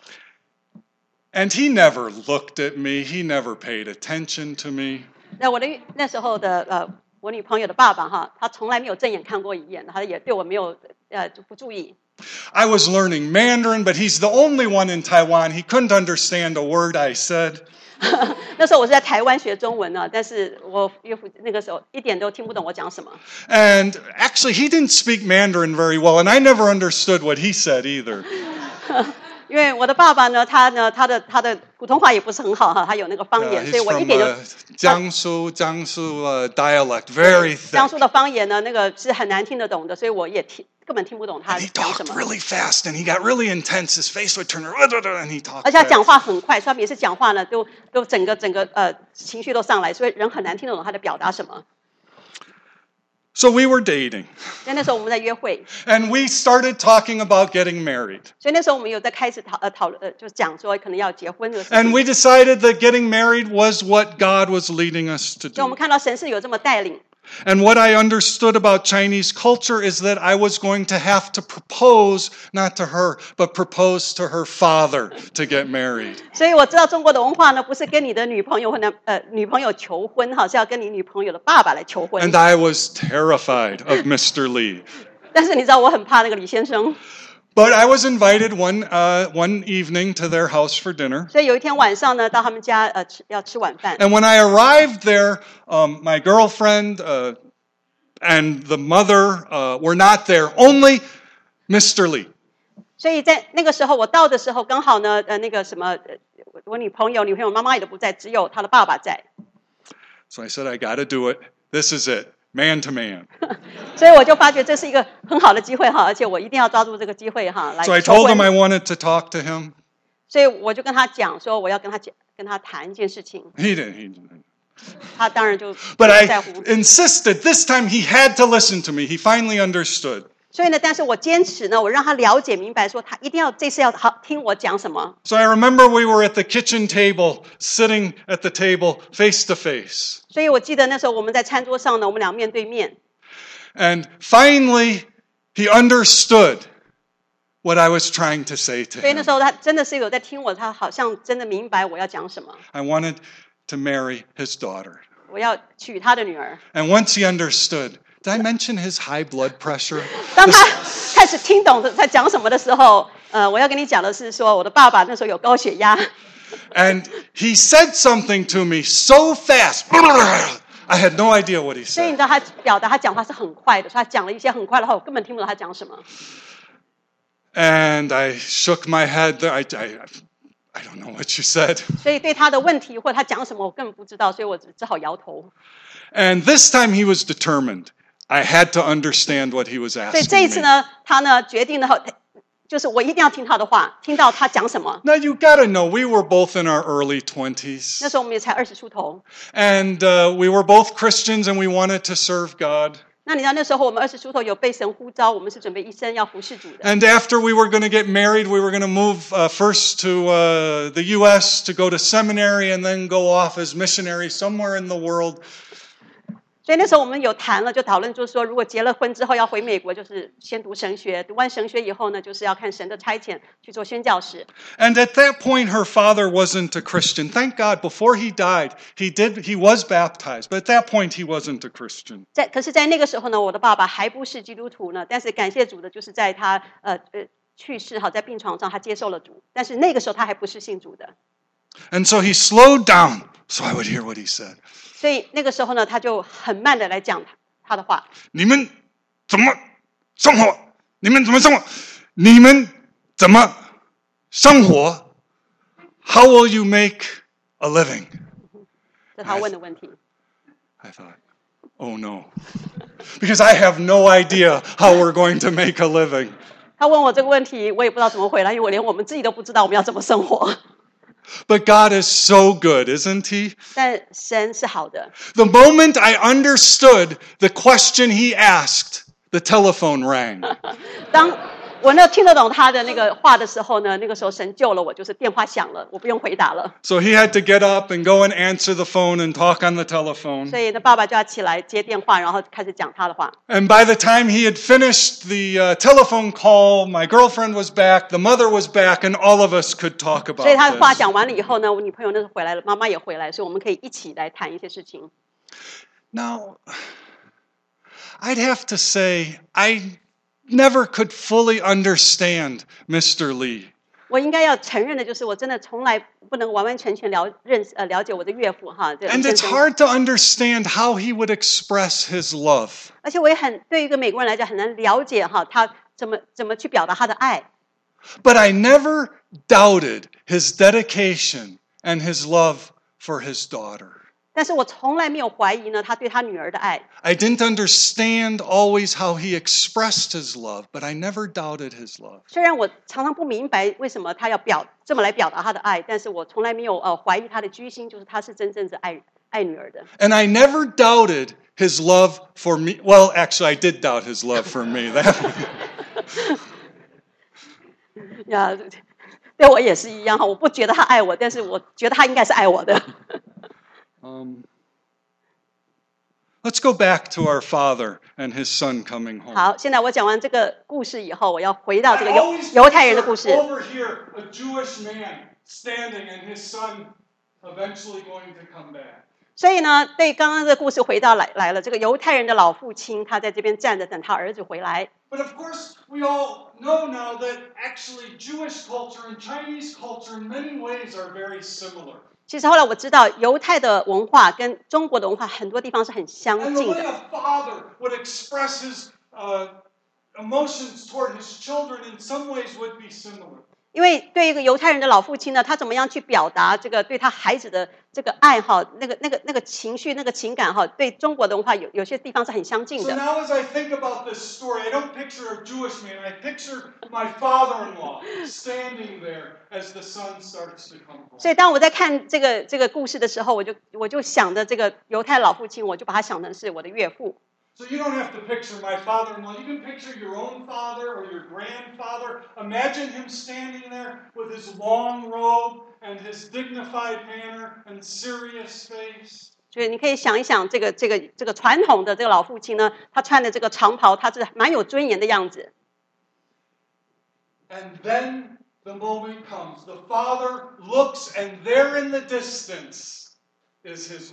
And he never looked at me. He never paid attention to me.
那我的那时候的呃，我女朋友的爸爸哈，他从来没有正眼看过一眼，他也对我没有呃就不注意。
I was learning Mandarin, but he's the only one in Taiwan. He couldn't understand a word I said.
那时候我是在台湾学中文呢，但是我岳父那个时候一点都听不懂我讲什么。
And actually, he didn't speak Mandarin very well, and I never understood what he said either.
因为我的爸爸呢，他呢，他的他的普通话也不是很好哈，他有那个方
Uh,
言，所以
he's
我一
from
点就
uh, Jiangsu, Jiangsu uh, dialect, very
江
thick.
苏的方言呢，那个是很难听得懂的，所以我也听根本听不懂他
And he
讲什
talked
么。
really fast, and he got really intense. His face would turn, and he talked
而且他讲
fast.
话很快，所以他每次讲话呢，都都整个整个呃情绪都上来，所以人很难听得懂他在表达什么。
So we were dating.
所以那时候我们在约会，
And we started talking about getting married.
所以那时候我们有在开始讨呃讨论呃，就讲说可能要结婚的事情。
And we decided that getting married was what God was leading us to
所以我们
do.
看到神是有这么带领。
And what I understood about Chinese culture is that I was going to have to propose, not to her, but propose to her father to get married.
所以我知道中国的文化呢，不是跟你的女朋友或男呃女朋友求婚哈，是要跟你女朋友的爸爸来求婚。
And I was terrified of Mister Lee.
但是你知道我很怕那个李先生，
But I was invited one uh, one evening to their house for dinner.
所以有一天晚上呢，到他们家呃吃要吃晚饭。
And when I arrived there, um, my girlfriend uh, and the mother uh, were not there, only Mister Lee.
所以在那个时候我到的时候，刚好呢呃那个什么呃我女朋友女朋友妈妈也都不在，只有他的爸爸在。
So I said, I got to do it. This is it, man to man.
所以我就发觉这是一个很好的机会哈，而且我一定要抓住这个机会哈来
So I
求
told him I
婚。
wanted to talk to him.
所以我就跟他讲说，我要跟他讲跟他谈一件事情，
He didn't. He didn't.
他当然就不
But
在
I
乎。
insisted. This time he had to listen to me. He finally understood.
所以呢，但是我坚持呢，我让他了解明白，说他一定要这次要好听我讲什么。
So I remember we were at the kitchen table, sitting at the table face to face.
所以我记得那时候我们在餐桌上呢，我们俩面对面。
And finally, he understood what I was trying to say to
所以那
him.
时候他真的是有在听我，他好像真的明白我要讲什么。
I wanted to marry his daughter.
我要娶他的女儿。
And once he understood, did I mention his high blood pressure?
当他开始听懂在讲什么的时候，呃，我要跟你讲的是说，我的爸爸那时候有高血压。
And he said something to me so fast. I had no idea what he
所以你
said.
知道他表达他讲话是很快的，所以他讲了一些很快的话，我根本听不懂他讲什么。
And I shook my head. I, I, I don't know what you said.
所以对他的问题或者他讲什么，我根本不知道，所以我只只好摇头。
And this time he was determined. I had to understand what he was
所以这一
asking
次
me.
呢，他呢决定呢，就是我一定要听他的话，听到他讲什么。
Now you got to know, we were both in our early twenties.
那时候我们也才二十出头，
And uh, we were both Christians and we wanted to serve God.
那你知道那时候我们二十出头有被神呼召，我们是准备一生要服侍主的。
And after we were going to get married, we were going to move uh, first to uh, the U S to go to seminary and then go off as missionaries somewhere in the world.
所以那时候我们有谈了，就讨论就是说，如果结了婚之后要回美国，就是先读神学，读完神学以后呢，就是要看神的差遣去做宣教士。
And at that point, her father wasn't a Christian. Thank God, before he died, he did he was baptized. But at that point, he wasn't a Christian.
在可是，在那个时候呢，我的爸爸还不是基督徒呢。但是感谢主的，就是在他呃呃去世好在病床上，他接受了主。但是那个时候他还不是信主的，
And so he slowed down so I would hear what he said.
所以那个时候呢，他就很慢的来讲他他的话。
你们怎么生活？你们怎么生活？你们怎么生活？ How will you make a living?
这是他问的问题。
I thought, oh no. Because I have no idea how we're going to make a living.
他问我这个问题，我也不知道怎么回答，因为我连我们自己都不知道我们要怎么生活。
But God is so good, isn't he?
但神是好的。
The moment I understood the question he asked, the telephone rang.
当我那听得懂他的那个话的时候呢，那个时候神救了我，就是电话响了，我不用回答了。
So he had to get up and go and answer the phone and talk on the telephone.
所以呢，爸爸就要起来接电话，然后开始讲他的话。
And by the time he had finished the uh, telephone call, my girlfriend was back, the mother was back, and all of us could talk about
所以他的话
this.
讲完了以后呢，我女朋友那时候回来了，妈妈也回来，所以我们可以一起来谈一些事情。
Now, I'd have to say, I never could fully understand Mister Lee.
我应该要承认的就是，我真的从来不能完完全全了认识呃了解我的岳父哈。这
And
先
it's
生
hard to understand how he would express his love.
而且我也很对于一个美国人来讲很难了解哈，他怎么怎么去表达他的爱。
But I never doubted his dedication and his love for his daughter.
但是我从来没有怀疑呢，他对他女儿的爱。
I didn't understand always how he expressed his love, but I never doubted his love.
虽然我常常不明白为什么他要表这么来表达他的爱，但是我从来没有呃怀疑他的居心，就是他是真正的爱爱女儿的。
And I never doubted his love for me. Well, actually, I did doubt his love for me. That.
呀，对我也是一样哈，我不觉得他爱我，但是我觉得他应该是爱我的。
um, let's go back to our father and his son coming home.
好，现在我讲完这个故事以后，我要回到这个犹犹太人的故事。
Over here, a Jewish man standing and his son eventually going to come back.
所以呢，对刚刚的故事回到来来了，这个犹太人的老父亲，他在这边站着等他儿子回来。
But of course, we all know now that actually Jewish culture and Chinese culture in many ways are very similar.
其实后来我知道，犹太的文化跟中国的文化很多地方是很相
And the
近
way
的。
a father would express his uh, emotions toward his children in some ways would be similar.
因为对一个犹太人的老父亲呢，他怎么样去表达这个对他孩子的这个爱哈，那个那个那个情绪、那个情感哈，对中国的文化有有些地方是很相近
So
的。
now as I think about this story, I don't picture a Jewish man. I picture my father-in-law standing there as the son starts to come home.
所以当我在看这个这个故事的时候，我就我就想着这个犹太老父亲，我就把他想成是我的岳父。
So you don't have to picture my father-in-law. You can picture your own father or your grandfather. Imagine him standing there with his long robe and his dignified manner and serious face.
所以你可以想一想，这个这个这个传统的这个老父亲呢，他穿的这个长袍，他是蛮有尊严的样子。
And then the moment comes. The father looks, and there in the distance is his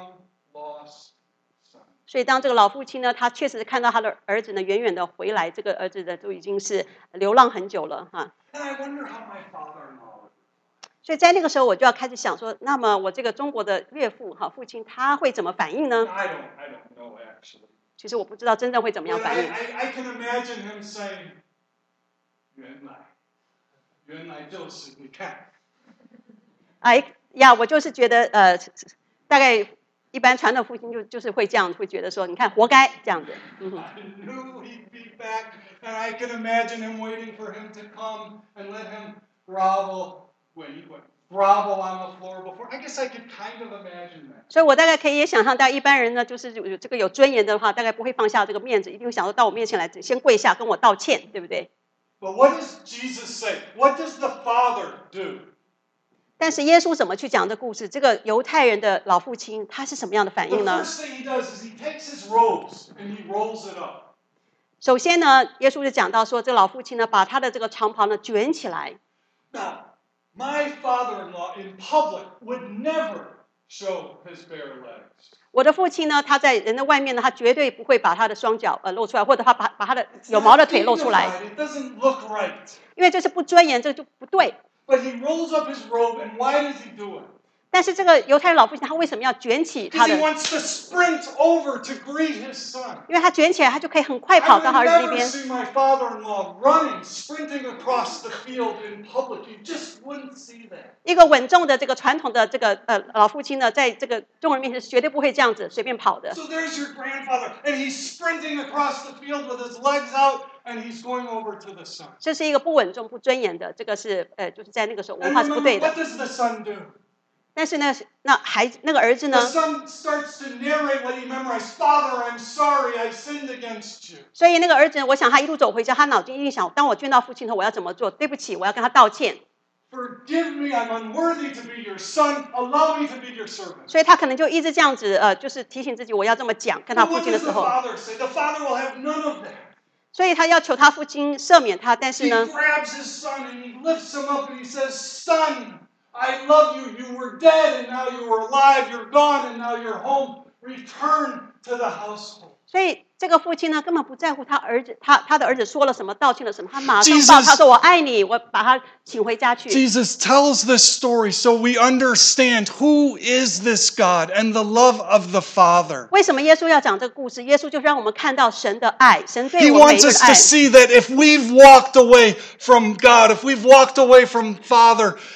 long-lost son.
所以当这个老父亲呢，他确实看到他的儿子呢远远的回来，这个儿子呢都已经是流浪很久了哈。
And I wonder how my father-in-law would.
所以在那个时候，我就要开始想说，那么我这个中国的岳父哈父亲他会怎么反应呢？
I don't, I don't know actually.
其实我不知道真正会怎么样
But
反
I,
应。
I, I can imagine him saying, 原来，原来就是你看。
哎呀，我就是觉得呃，大概一般传统父亲就就是会这样，会觉得说，你看活该这样子。嗯哼。
I knew he'd be back, and I can imagine him waiting for him to come and let him grovel. Wait, wait, grovel on the floor before. I guess I could kind of imagine that.
所以我大概可以也想象到一般人呢，就是有这个有尊严的话，大概不会放下这个面子，一定想说到我面前来，先跪下跟我道歉，对不对？
But what does Jesus say? What does the Father do?
但是耶稣怎么去讲这故事？这个犹太人的老父亲他是什么样的反
The
应呢？
first thing he does is he takes his robes and he rolls it up.
首先呢，耶稣就讲到说，这个老父亲呢，把他的这个长袍呢卷起来。
Now, my father-in-law in public would never show his bare legs.
我的父亲呢，他在人的外面呢，他绝对不会把他的双脚呃露出来，或者他把把他的有毛的腿露出来，
It doesn't look right.
因为这是不尊严，这就不对。
But he rolls up his robe, and why does he do it?
但是这个犹太人老父亲他为什么要卷起他
Because
的
he？ wants to sprint over to greet his son.
因为他卷起来，他就可以很快
I
跑到
would
他儿子那
never
边。
see my father-in-law running, sprinting across the field in public. You just wouldn't see that.
一个稳重的这个传统的这个呃老父亲呢，在这个众人面前是绝对不会这样子随便跑的。
So there's your grandfather, and he's sprinting across the field with his legs out, and he's going over to the son.
这是一个不稳重、不尊严的，这个是呃，就是在那个时候文
And
化是不
remember,
对的
what。does the son do?
但是呢，那孩子那个儿子
The
呢，
son starts to narrate what he memorized. Father, I'm sorry, I sinned against you.
所以那个儿子，我想他一路走回家，他脑筋一定想，当我见到父亲后，我要怎么做？对不起，我要跟他道歉。
Forgive me, I'm unworthy to be your son. Allow me to be your servant.
所以他可能就一直这样子，呃，就是提醒自己，我要这么讲，跟他
But
父
what
亲的
does
时
the
候，
father say? The father will have none of that.
所以他要求他父亲赦免他，但是
He
呢，
grabs his son and he lifts him up and he says, Son, I love you. You were dead and now you are alive. You're gone and now you're home. Return to the household.
所以这个父亲呢，根本不在乎他儿子，他他的儿子说了什么，道歉了什么，他马上
Jesus-
抱他说我爱你，我把他请回家去。
Jesus tells this story so we understand who is this God and the love of the Father.
为什么耶稣要讲这个故事？耶稣就是让我们看到神的爱，神对
He
我们每一
wants
个
us
的
to
爱。
see that if we've walked away from God, if we've walked away from Father,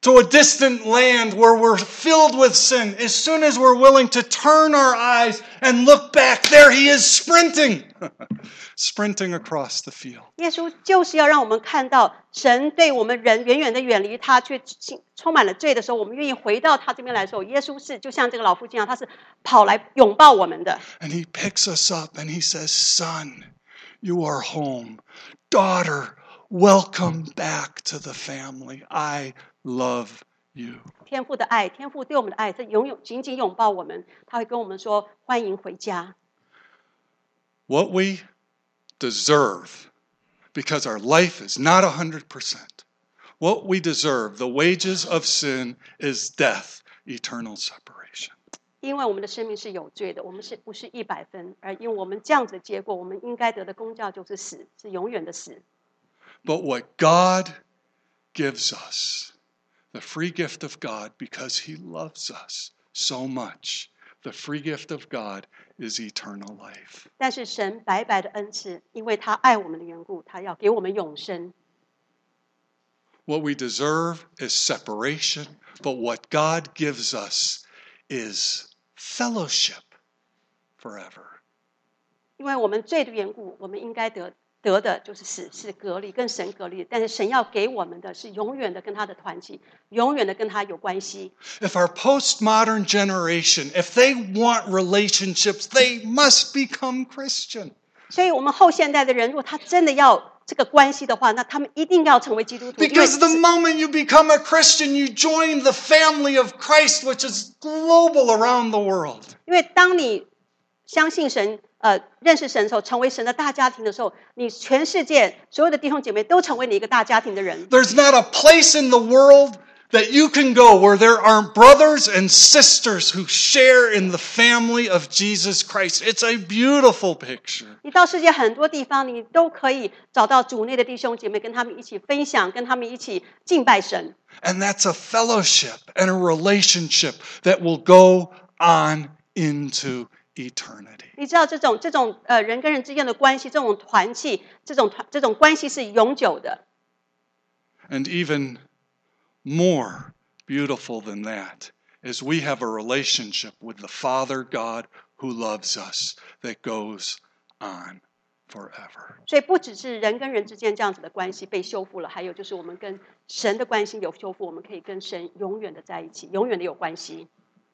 to a distant land where we're filled with sin. As soon as we're willing to turn our eyes and look back, there he is sprinting, sprinting across the field.
耶稣就是要让我们看到神对我们人远远的远离他，却充满了罪的时候，我们愿意回到他这边来的时候，耶稣是就像这个老父亲一样，他是跑来拥抱我们的。
And he picks us up and he says, "Son, you are home. Daughter, welcome back to the family. I love you."
天父的爱，天父对我们的爱，是永远紧紧拥抱我们，他会跟我们说：“欢迎回家。”
What we deserve, because our life is not one hundred percent. What we deserve, the wages of sin is death, eternal separation.
因为我们的生命是有罪的，我们是不是一百分？而因为我们这样子的结果，我们应该得的公教就是死，是永远的死。
But what God gives us, the free gift of God, because he loves us so much, the free gift of God is eternal life.
但是神白白的恩赐，因为他爱我们的缘故，他要给我们永生。
What we deserve is separation, but what God gives us is fellowship forever.
因为我们罪的缘故，我们应该得得的就是死，是隔离，跟神隔离。但是神要给我们的是永远的跟他的团契，永远的跟他有关系。
If our postmodern generation, if they want relationships, they must become Christian.
所以我们后现代的人，如果他真的要这个关系的话，那他们一定要成为基督徒。
Because the moment you become a Christian, you join the family of Christ, which is global around the world.
因为当你相信神，呃，认识神的时候，成为神的大家庭的时候，你全世界所有的弟兄姐妹都成为你一个大家庭的人。
There's not a place in the world that you can go where there aren't brothers and sisters who share in the family of Jesus Christ. It's a beautiful picture.
你到世界很多地方，你都可以找到主内的弟兄姐妹，跟他们一起分享，跟他们一起敬拜神。
And that's a fellowship and a relationship that will go on into eternity.
你知道这种这种呃人跟人之间的关系，这种团契，这种团这种关系是永久的。
And even more beautiful than that is we have a relationship with the Father God who loves us that goes on forever.
所以不只是人跟人之间这样子的关系被修复了，还有就是我们跟神的关系有修复，我们可以跟神永远的在一起，永远的有关系。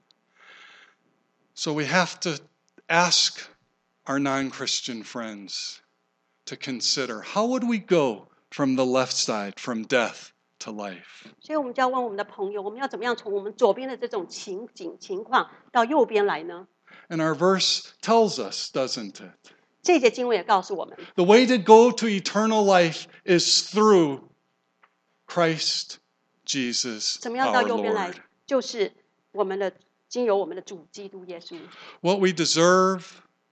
So we have to ask our non-Christian friends to consider, how would we go from the left side, from death to life?
所以我们就要问我们的朋友，我们要怎么样从我们左边的这种情景情况到右边来呢？
And our verse tells us, doesn't it?
这节经文也告诉我们，
The way to go to eternal life is through Christ Jesus
怎么样到
our
右边来
Lord.
就是我们的经由我们的主基督耶稣。
What we deserve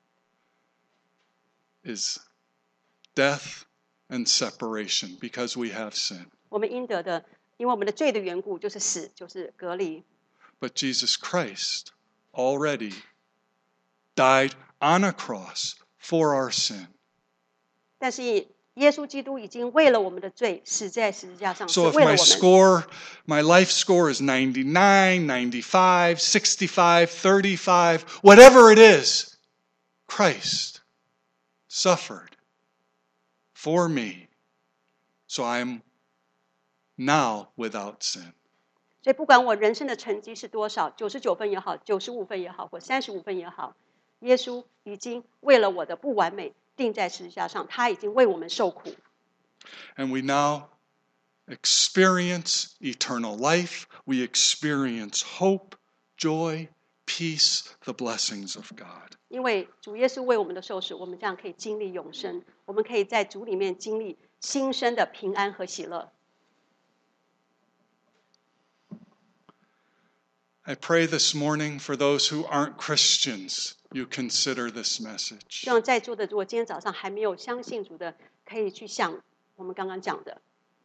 is death and separation because we have sin.
我们应得的，因为我们的罪的缘故，就是死，就是隔离。
But Jesus Christ already died on a cross for our sin.
但是耶稣基督已经为了我们的罪死在十字架上，是
So if
为了
my
我们。
score, my life score is ninety-nine, ninety-five, sixty-five, thirty-five, whatever it is, Christ suffered for me. So I'm now without sin.
所以不管我人生的成绩是多少，九十九分也好，九十五分也好，或三十五分也好，耶稣已经为了我的不完美钉在十字架上，他已经为我们受苦。
And we now experience eternal life. We experience hope, joy, peace, the blessings of God.
因为主耶稣为我们的受死，我们这样可以经历永生，我们可以在主里面经历新生的平安和喜乐。
I pray this morning for those who aren't Christians, you consider this message.
希望在座的，如果今天早上还没有相信主的，可以去想我们刚刚讲的。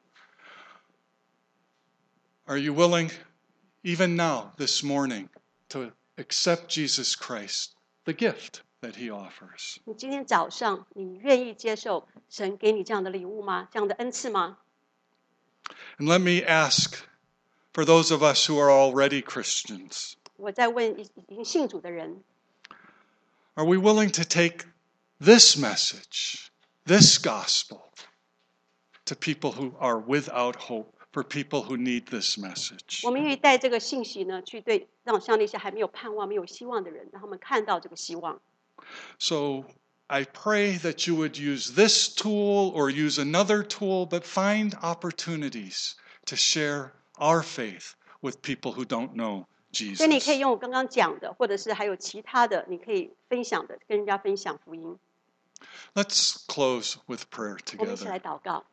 Are you willing, even now, this morning, to accept Jesus Christ, the gift that he offers?
你今天早上，你愿意接受神给你这样的礼物吗？这样的恩赐吗？
And let me ask For those of us who are already Christians,
我在问已已经信主的人，
are we willing to take this message, this gospel, to people who are without hope, for people who need this message?
我们愿意带这个信息呢，去对让像那些还没有盼望、没有希望的人，让他们看到这个希望。
So I pray that you would use this tool or use another tool, but find opportunities to share our faith with people who don't know
所以你可以
Jesus.
用我刚刚讲的，或者是还有其他的，你可以分享的，跟人家分享福音。
Let's close with prayer
我们一起
together.
来祷告。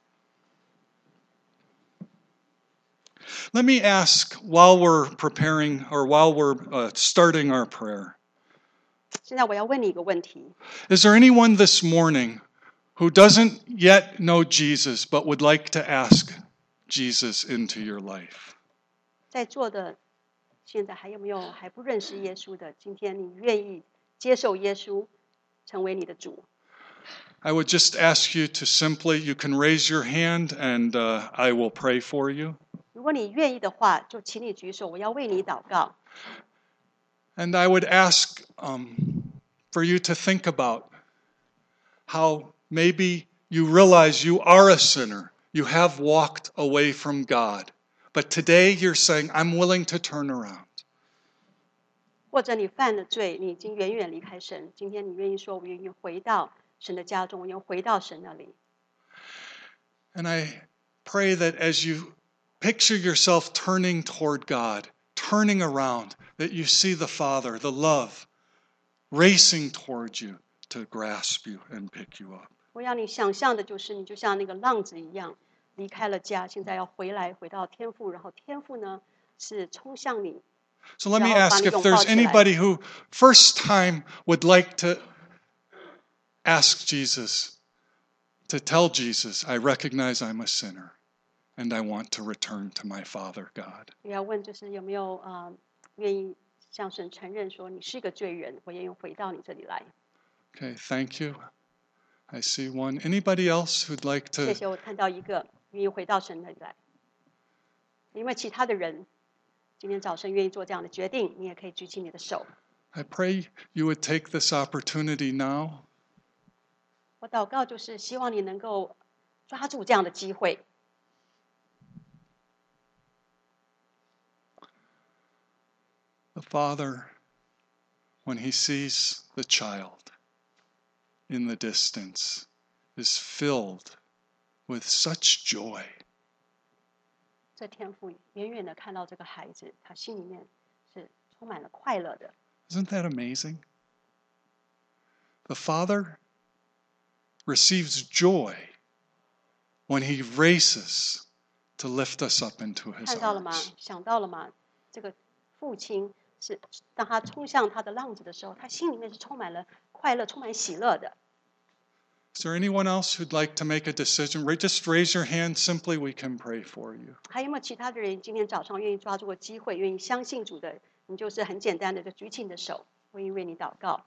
Let me ask, while we're preparing or while we're uh, starting our prayer,
现在我要问你一个问题：
is there anyone this morning who doesn't yet know Jesus but would like to ask Jesus into your life?
在座的现在还有没有还不认识耶稣的？今天你愿意接受耶稣，成为你的主？
I would just ask you to simply, you can raise your hand and uh, I will pray for you.
如果你愿意的话，就请你举手，我要为你祷告。
And I would ask um, for you to think about how maybe you realize you are a sinner. You have walked away from God. But today you're saying, I'm willing to turn around.
或者你犯了罪，你已经远远离开神，今天你愿意说，我愿意回到神的家中，我愿意回到神那里。
And I pray that as you picture yourself turning toward God, turning around, that you see the Father, the love, racing toward you to grasp you and pick you up.
我要你想象的就是，你就像那个浪子一样，离开了家，现在要回来，回到天父，然后天父呢是冲向你。
So let me ask if there's anybody who first time would like to ask Jesus, to tell Jesus, I recognize I'm a sinner and I want to return to my Father God.
我要问就是有没有呃愿意向神承认说你是个罪人，我愿意回到你这里来。
Okay, thank you. I see one. Anybody else who'd like
谢
to?
谢，我看到一个愿意回到神那里来。因为其他的人今天早晨愿意做这样的决定，你也可以举起你的手。
I pray you would take this opportunity now.
我祷告就是希望你能够抓住这样的机会。
The Father, when he sees the child in the distance, is filled with such joy.
这天父远远的看到这个孩子，他心里面是充满了快乐的。
Isn't that amazing? The Father receives joy when he races to lift us up into his
看到了吗？
arms.
想到了吗？这个父亲是当他冲向他的浪子的时候，他心里面是充满了快乐、充满喜乐的。
Is there anyone else who'd like to make a decision? Ra- Just raise your hand. Simply, we can pray for you.
还有没有其他的人今天早上愿意抓住个机会，愿意相信主的？你就是很简单的，就举起你的手，我愿意为你祷告。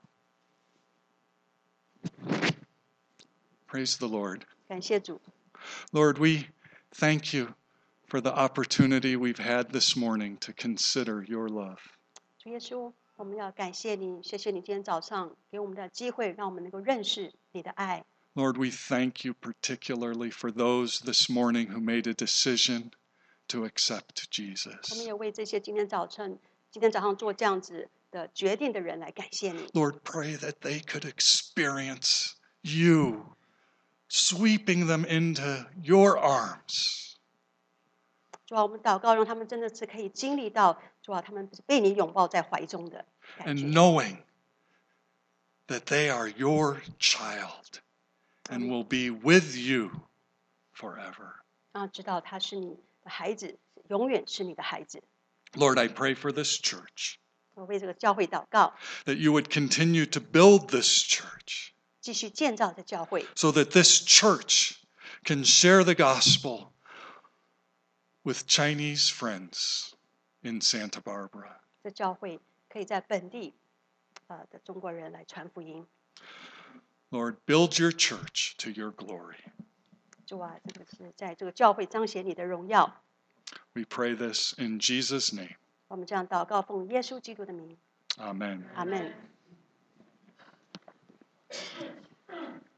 Praise the Lord.
感谢主，
Lord, we thank you for the opportunity we've had this morning to consider your love.
主耶稣，我们要感谢你，谢谢你今天早上给我们的机会，让我们能够认识你的爱。
Lord, we thank you particularly for those this morning who made a decision to accept
我们
Jesus.
也为这些今天早晨、今天早上做这样子的决定的人来感谢你。
Lord, pray that they could experience you sweeping them into your arms.
主啊，我们祷告，让他们真的是可以经历到，主啊，他们是被你拥抱在怀中的感觉。
And knowing that they are your child and will be with you forever.
然后知道他是你的孩子，永远是你的孩子。
Lord, I pray for this church,
我为这个教会祷告，
that you would continue to build this church
继续建造这教会，
so that this church can share the gospel with Chinese friends in Santa Barbara.
这教会可以在本地呃的中国人来传福音。
Lord, build your church to your glory.
主啊，这个是在这个教会彰显你的荣耀。
We pray this in Jesus' name.
我们这样祷告，奉耶稣基督的名，
Amen.
阿门。